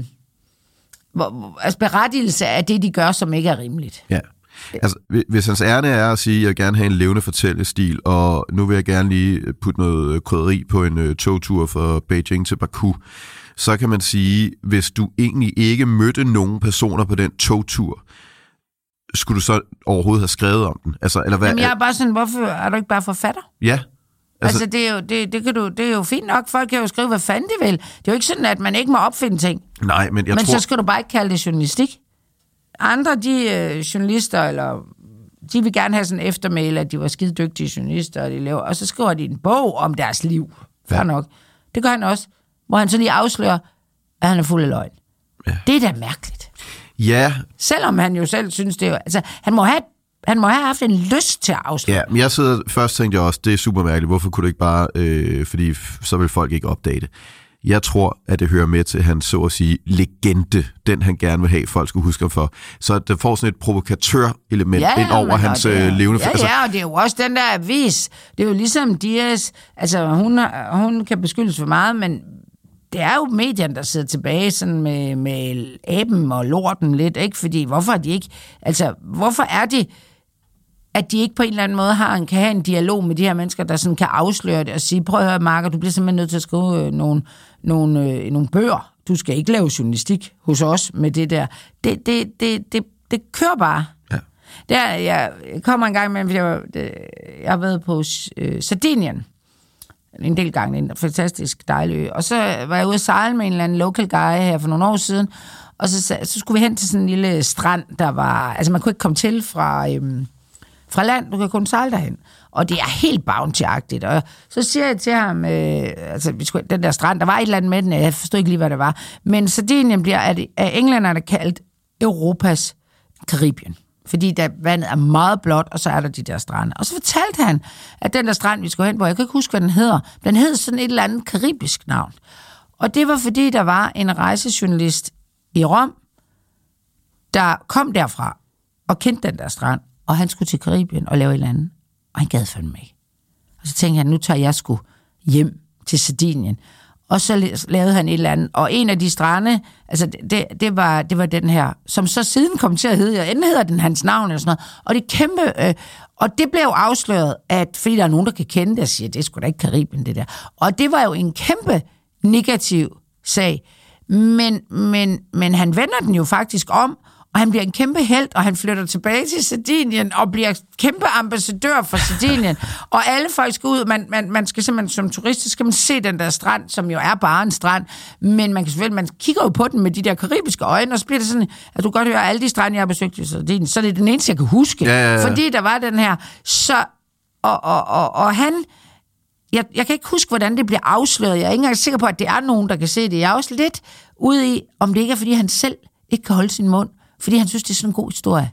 altså berettigelse af det, de gør, som ikke er rimeligt. Ja. Altså, hvis hans ærne er at sige, at jeg vil gerne have en levende fortællestil, og nu vil jeg gerne lige putte noget krydderi på en uh, togtur fra Beijing til Baku, så kan man sige, hvis du egentlig ikke mødte nogen personer på den togtur, skulle du så overhovedet have skrevet om den? Altså, eller hvad? Jamen, jeg er bare sådan, hvorfor er du ikke bare forfatter? Ja. Altså, altså det, er jo, det, det, kan du, det er jo fint nok. Folk kan jo skrive, hvad fanden de vil. Det er jo ikke sådan, at man ikke må opfinde ting. Nej, men jeg men tror... så skal du bare ikke kalde det journalistik. Andre, de øh, journalister, eller de vil gerne have sådan en eftermæle, at de var skide dygtige journalister, og, de laver, og så skriver de en bog om deres liv. Fair nok. Det gør han også, hvor han så lige afslører, at han er fuld af løgn. Ja. Det er da mærkeligt. Ja. Selvom han jo selv synes, det er jo... Altså, han må have, han må have haft en lyst til at afsløre. Ja, men jeg sidder... Først tænkte jeg også, det er super mærkeligt. Hvorfor kunne du ikke bare... Øh, fordi så vil folk ikke opdage det. Jeg tror, at det hører med til hans, så at sige, legende, den han gerne vil have, folk skulle huske ham for. Så det får sådan et provokatør-element ja, ind over hans det, levende... Ja, ja, og det er jo også den der avis. Det er jo ligesom Dias... Altså, hun, hun kan beskyldes for meget, men det er jo medierne, der sidder tilbage sådan med, med aben og lorten lidt, ikke? Fordi hvorfor er de ikke... Altså, hvorfor er det... at de ikke på en eller anden måde har en, kan have en dialog med de her mennesker, der sådan kan afsløre det og sige, prøv at høre, Marker, du bliver simpelthen nødt til at skrive øh, nogle, nogle, øh, nogle bøger. Du skal ikke lave journalistik hos os med det der. Det, det, det, det, det kører bare. Ja. Der, jeg kommer en gang med, jeg, jeg har været på øh, Sardinien en del gange, en fantastisk dejlig ø, og så var jeg ude at sejle med en eller anden local guy her for nogle år siden, og så, så skulle vi hen til sådan en lille strand, der var, altså man kunne ikke komme til fra... Øhm, fra land, du kan kun sejle derhen. Og det er helt bounty-agtigt. Og så siger jeg til ham, øh, altså den der strand, der var et eller andet med den, jeg forstod ikke lige, hvad det var. Men Sardinien bliver af, af englænderne kaldt Europas Karibien. Fordi der vandet er meget blåt, og så er der de der strande. Og så fortalte han, at den der strand, vi skulle hen på, jeg kan ikke huske, hvad den hedder, den hed sådan et eller andet karibisk navn. Og det var, fordi der var en rejsejournalist i Rom, der kom derfra og kendte den der strand, og han skulle til Karibien og lave et eller andet, og han gad fandme ikke. Og så tænkte han, nu tager jeg sgu hjem til Sardinien. Og så lavede han et eller andet, og en af de strande, altså det, det, var, det var den her, som så siden kom til at hedde, og enden hedder den hans navn eller sådan noget, og det kæmpe, øh, og det blev afsløret, at fordi der er nogen, der kan kende det, og siger, det er sgu da ikke Karibien, det der. Og det var jo en kæmpe negativ sag, Men, men, men han vender den jo faktisk om, og han bliver en kæmpe helt, og han flytter tilbage til Sardinien, og bliver kæmpe ambassadør for Sardinien. Og alle folk skal ud, man, man, man skal simpelthen som turist, så skal man se den der strand, som jo er bare en strand, men man kan selvfølgelig, man kigger jo på den med de der karibiske øjne, og så bliver det sådan, at du kan godt høre, alle de strande, jeg har besøgt i Sardinien, så er det den eneste, jeg kan huske. Ja, ja, ja. Fordi der var den her, så, og, og, og, og han, jeg, jeg kan ikke huske, hvordan det bliver afsløret, jeg er ikke engang sikker på, at det er nogen, der kan se det. Jeg er også lidt ude i, om det ikke er, fordi han selv ikke kan holde sin mund, fordi han synes, det er sådan en god historie.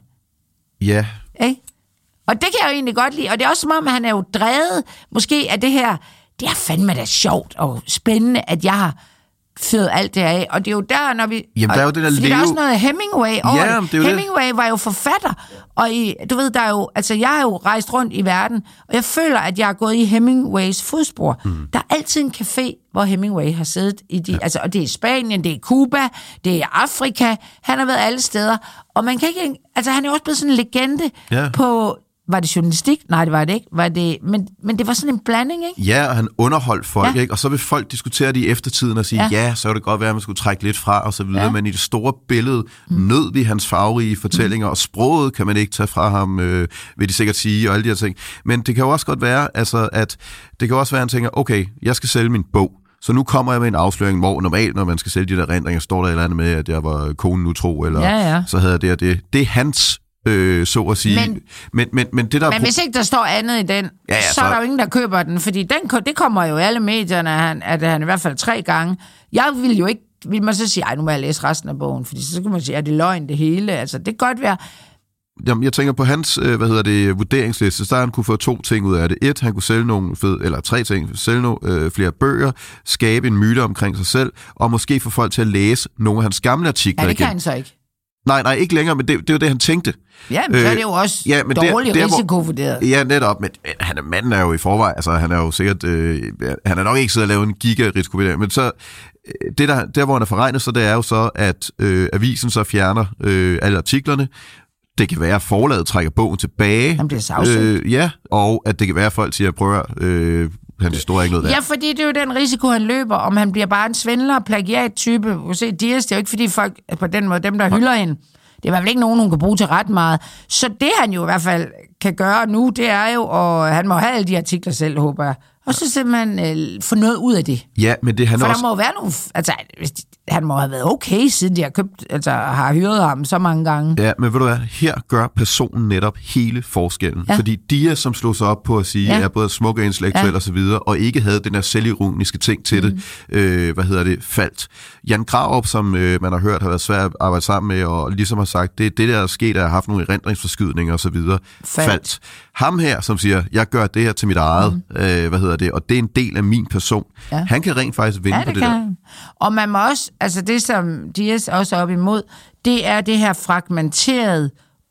Ja. Ikke? Og det kan jeg jo egentlig godt lide. Og det er også som om, at han er jo drevet måske af det her. Det er fandme da sjovt og spændende, at jeg har fyret alt det af. Og det er jo der, når vi... Jamen, der er jo det der leve... der er også noget Hemingway over ja, det. det Hemingway det. var jo forfatter. Og i, du ved, der er jo... Altså, jeg har jo rejst rundt i verden, og jeg føler, at jeg er gået i Hemingways fodspor. Mm. Der er altid en café, hvor Hemingway har siddet i de... Ja. Altså, og det er Spanien, det er Cuba, det er Afrika. Han har været alle steder. Og man kan ikke... Altså, han er også blevet sådan en legende ja. på... Var det journalistik? Nej, det var det ikke. Var det, men, men det var sådan en blanding, ikke? Ja, og han underholdt folk, ja. ikke? Og så vil folk diskutere det i eftertiden og sige, ja, ja så kan det godt være, at man skulle trække lidt fra, og så videre. Ja. Men i det store billede mm. nød vi hans farverige fortællinger, mm. og sproget kan man ikke tage fra ham, øh, vil de sikkert sige, og alle de her ting. Men det kan jo også godt være, altså, at det kan også være, at han tænker, okay, jeg skal sælge min bog. Så nu kommer jeg med en afsløring, hvor normalt, når man skal sælge de der rendringer, står der et eller andet med, at jeg var konen utro, eller ja, ja. så havde jeg det og det. Det er hans... Øh, så at sige. Men, men, men, men, det der men hvis ikke der står andet i den, ja, ja, så, så er der jo ingen, der køber den, fordi den, det kommer jo i alle medierne, at han, at han i hvert fald tre gange. Jeg vil jo ikke, vil man så sige, ej, nu må jeg læse resten af bogen, fordi så kan man sige, er det løgn det hele? Altså, det kan godt være... Jamen, jeg tænker på hans, hvad hedder det, vurderingsliste, så han kunne få to ting ud af det. Et, han kunne sælge nogle fed, eller tre ting, sælge nogle, øh, flere bøger, skabe en myte omkring sig selv, og måske få folk til at læse nogle af hans gamle artikler igen. Ja, det kan han så ikke. Nej, nej, ikke længere, men det, det er jo det, han tænkte. Ja, men så er det jo også øh, ja, dårligt risikovurderet. Ja, netop, men han er, manden er jo i forvejen, altså han er jo sikkert, øh, han er nok ikke siddet og lavet en giga-risikovurdering, men så, det der, der hvor han er forregnet, så det er jo så, at øh, avisen så fjerner øh, alle artiklerne. Det kan være, at forlaget trækker bogen tilbage. Han bliver sagsøgt. Øh, ja, og at det kan være, at folk siger, prøv at øh, hans historie ikke noget der. Ja, fordi det er jo den risiko, han løber, om han bliver bare en svindler, plagiat-type. Du se, Dias, det er jo ikke, fordi folk på den måde, dem der hylder hende, det er i hvert fald ikke nogen, hun kan bruge til ret meget. Så det, han jo i hvert fald kan gøre nu, det er jo, og han må have alle de artikler selv, håber jeg. Og så simpelthen øh, få noget ud af det. Ja, men det han For også... der må være nogle... Altså, han må have været okay, siden de har købt, altså har hyret ham så mange gange. Ja, men ved du hvad, her gør personen netop hele forskellen. Ja. Fordi Dias, som slog sig op på at sige, ja. er både smuk og intellektuel ja. og så videre, og ikke havde den der selvironiske ting til mm. det, øh, hvad hedder det, faldt. Jan Grarup, som øh, man har hørt, har været svært at arbejde sammen med, og ligesom har sagt, det er det, der er sket, at jeg har haft nogle erindringsforskydninger og så videre, faldt. faldt. Ham her, som siger, jeg gør det her til mit eget, mm. øh, hvad hedder det, og det er en del af min person. Ja. Han kan rent faktisk vinde ja, det på det kan. der. Han. Og man må også, altså det som Dias også er op imod, det er det her fragmenterede,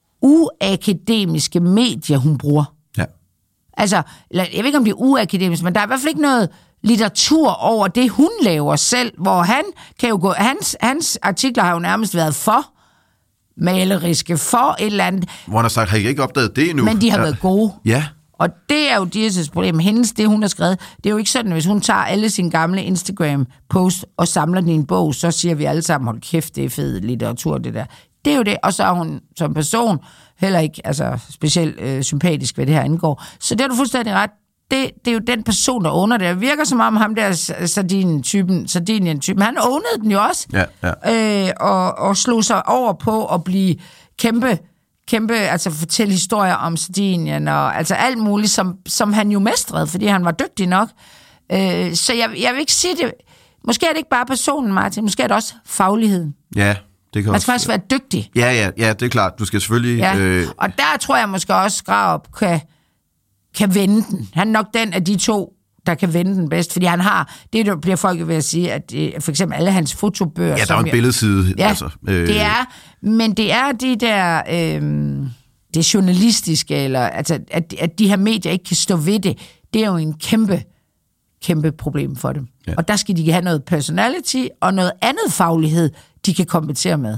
uakademiske medier, hun bruger. Ja. Altså, jeg ved ikke, om det er uakademisk, men der er i hvert fald ikke noget litteratur over det, hun laver selv, hvor han kan jo gå, hans, hans artikler har jo nærmest været for maleriske, for et eller andet. Hvor han har sagt, har I ikke opdaget det endnu? Men de har ja. været gode. Ja. Og det er jo Dias' problem. Hendes, det hun har skrevet, det er jo ikke sådan, hvis hun tager alle sine gamle Instagram-posts og samler den i en bog, så siger vi alle sammen, hold kæft, det er fed litteratur, det der. Det er jo det. Og så er hun som person heller ikke altså, specielt øh, sympatisk, hvad det her angår. Så det har du fuldstændig ret. Det, det er jo den person, der under det. Det virker som om ham der Sardinien-typen, Sardinien-typen, han ownede den jo også. Ja, ja. Øh, og, og slog sig over på at blive kæmpe kæmpe, altså fortælle historier om Sardinien, og altså alt muligt, som, som han jo mestrede, fordi han var dygtig nok. Øh, så jeg, jeg vil ikke sige det, måske er det ikke bare personen, Martin, måske er det også fagligheden. Ja, det kan Man også... skal faktisk være dygtig. Ja, ja, ja, det er klart, du skal selvfølgelig... Ja. Øh... Og der tror jeg måske også, Grarup kan, kan vende den. Han er nok den af de to, der kan vende den bedst, fordi han har, det der bliver folk ved at sige, at for eksempel alle hans fotobøger... Ja, der er en billedside. Ja, altså, øh... det er, men det er de der, øh, det journalistiske, eller altså, at, at de her medier ikke kan stå ved det, det er jo en kæmpe, kæmpe problem for dem. Ja. Og der skal de have noget personality, og noget andet faglighed, de kan kompensere med.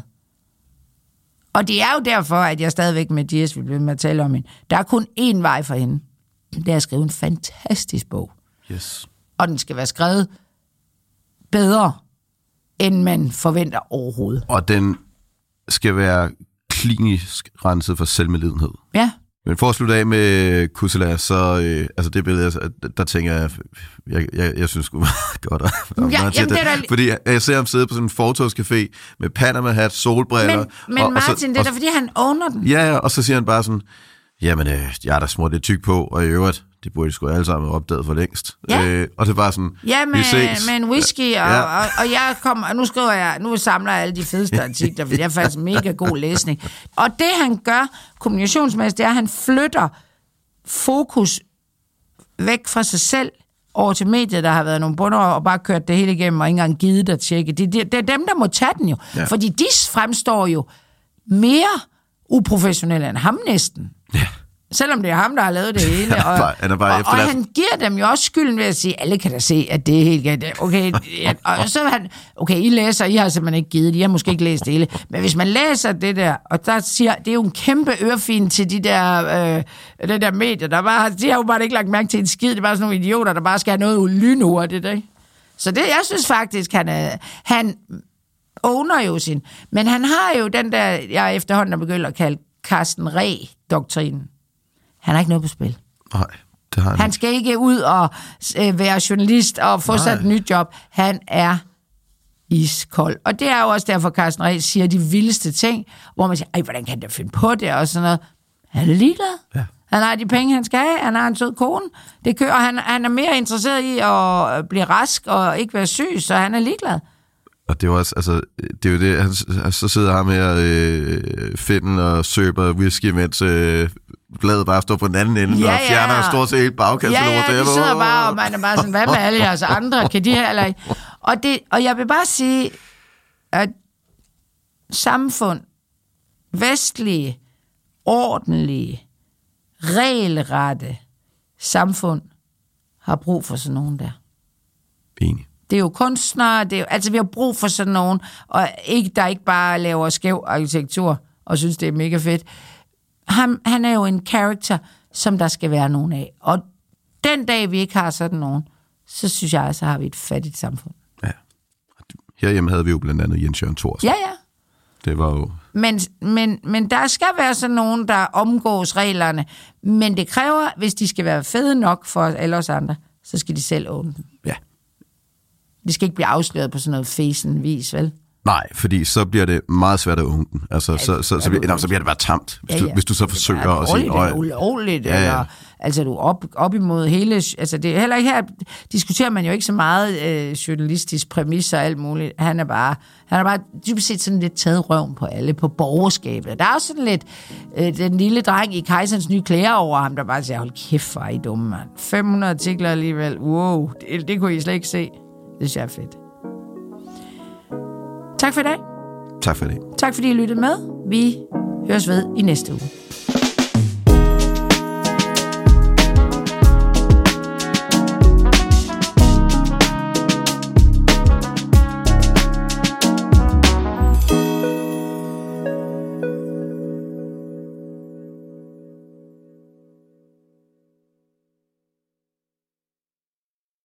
Og det er jo derfor, at jeg stadigvæk med Dias vil blive med at tale om hende. Der er kun én vej for hende. Det er at skrive en fantastisk bog. Yes. Og den skal være skrevet bedre end man forventer overhovedet. Og den skal være klinisk renset for selvmedlidenhed. Ja. Men for at slutte af med Kussela, så øh, altså det billede, der, der tænker jeg, jeg, jeg, jeg synes sgu godt at ja, jamen, det. Det der... Fordi jeg ser ham sidde på sådan en fortovscafé med Panama-hat, solbriller. Men, men og, Martin, og så, det er da fordi, han owner den. Ja, ja, og så siger han bare sådan, jamen, øh, jeg er da smurt lidt tyk på, og i øvrigt, det burde sgu alle sammen have opdaget for længst. Ja. Øh, og det er bare sådan, ja, med, med en whisky, og, ja. og, og, og jeg kommer, og nu skriver jeg, nu samler jeg alle de fedeste artikler, for det er faktisk mega god læsning. Og det han gør, kommunikationsmæssigt, det er, at han flytter fokus væk fra sig selv over til mediet, der har været nogle bunder og bare kørt det hele igennem, og ikke engang givet at tjekke. Det, det, det er dem, der må tage den jo. Ja. Fordi de fremstår jo mere uprofessionelle end ham næsten. Ja. Selvom det er ham, der har lavet det hele. Og, bare, han, bare og, og han giver dem jo også skylden ved at sige, alle kan da se, at det er helt galt. Okay, og så han, okay, I læser, I har simpelthen ikke givet det, I har måske ikke læst det hele. Men hvis man læser det der, og der siger, det er jo en kæmpe ørefin til de der, øh, det der medier, der bare, de har jo bare ikke lagt mærke til en skid, det er bare sådan nogle idioter, der bare skal have noget lynhurtigt, ikke? Så det, jeg synes faktisk, han, er, han owner jo sin, men han har jo den der, jeg efterhånden er begyndt at kalde Carsten Reh-doktrinen. Han har ikke noget på spil. Nej, det har han. Han skal ikke ud og øh, være journalist og få sig et nyt job. Han er iskold. Og det er jo også derfor, Carsten Reh siger de vildeste ting, hvor man siger, ej, hvordan kan han da finde på det? Og sådan noget. Han er ligeglad. Ja. Han har de penge, han skal have. Han har en sød kone. Det kører. Han, han er mere interesseret i at blive rask og ikke være syg, så han er ligeglad. Og det er jo også, altså, det er jo det, han, så sidder han med at øh, finde og søber whisky, mens øh, bladet bare står på den anden ende, ja, og fjerner ja. stort set helt bagkastet. Ja, ja, de sidder bare, og man er bare sådan, hvad med alle jeres andre? Kan de her, eller ikke? Og, det, og jeg vil bare sige, at samfund, vestlige, ordentlige, regelrette samfund, har brug for sådan nogen der. Enig. Det er jo kunstnere, det er jo, altså vi har brug for sådan nogen, og ikke, der ikke bare laver skæv arkitektur, og synes, det er mega fedt. Han, han er jo en karakter, som der skal være nogen af. Og den dag, vi ikke har sådan nogen, så synes jeg, så har vi et fattigt samfund. Ja. Herhjemme havde vi jo blandt andet Jens Jørgen Thorsen. Ja, ja. Det var jo... Men, men, men der skal være sådan nogen, der omgås reglerne. Men det kræver, hvis de skal være fede nok for alle os andre, så skal de selv åbne dem. Ja. Det skal ikke blive afsløret på sådan noget fesen-vis, vel? Nej, fordi så bliver det meget svært at unge den. Altså, ja, så, så, så, bliver, nej, så bliver det bare tamt, hvis, ja, ja. Du, hvis du så forsøger at sige... Det er ulovligt, ja, ja. Eller... Altså, du er op, op imod hele... Altså, det er heller ikke her... Diskuterer man jo ikke så meget øh, journalistisk præmis og alt muligt. Han er bare... Han er bare dybest set sådan lidt taget røven på alle, på borgerskabet. Der er også sådan lidt... Øh, den lille dreng i Kejserens nye klæder over ham, der bare siger, hold kæft, hvor er I dumme, mand. fem hundrede artikler alligevel. Wow, det, det kunne I slet ikke se. Det synes jeg er fedt. Tak for i dag. Tak for det. Tak fordi I lyttede med. Vi høres ved i næste uge.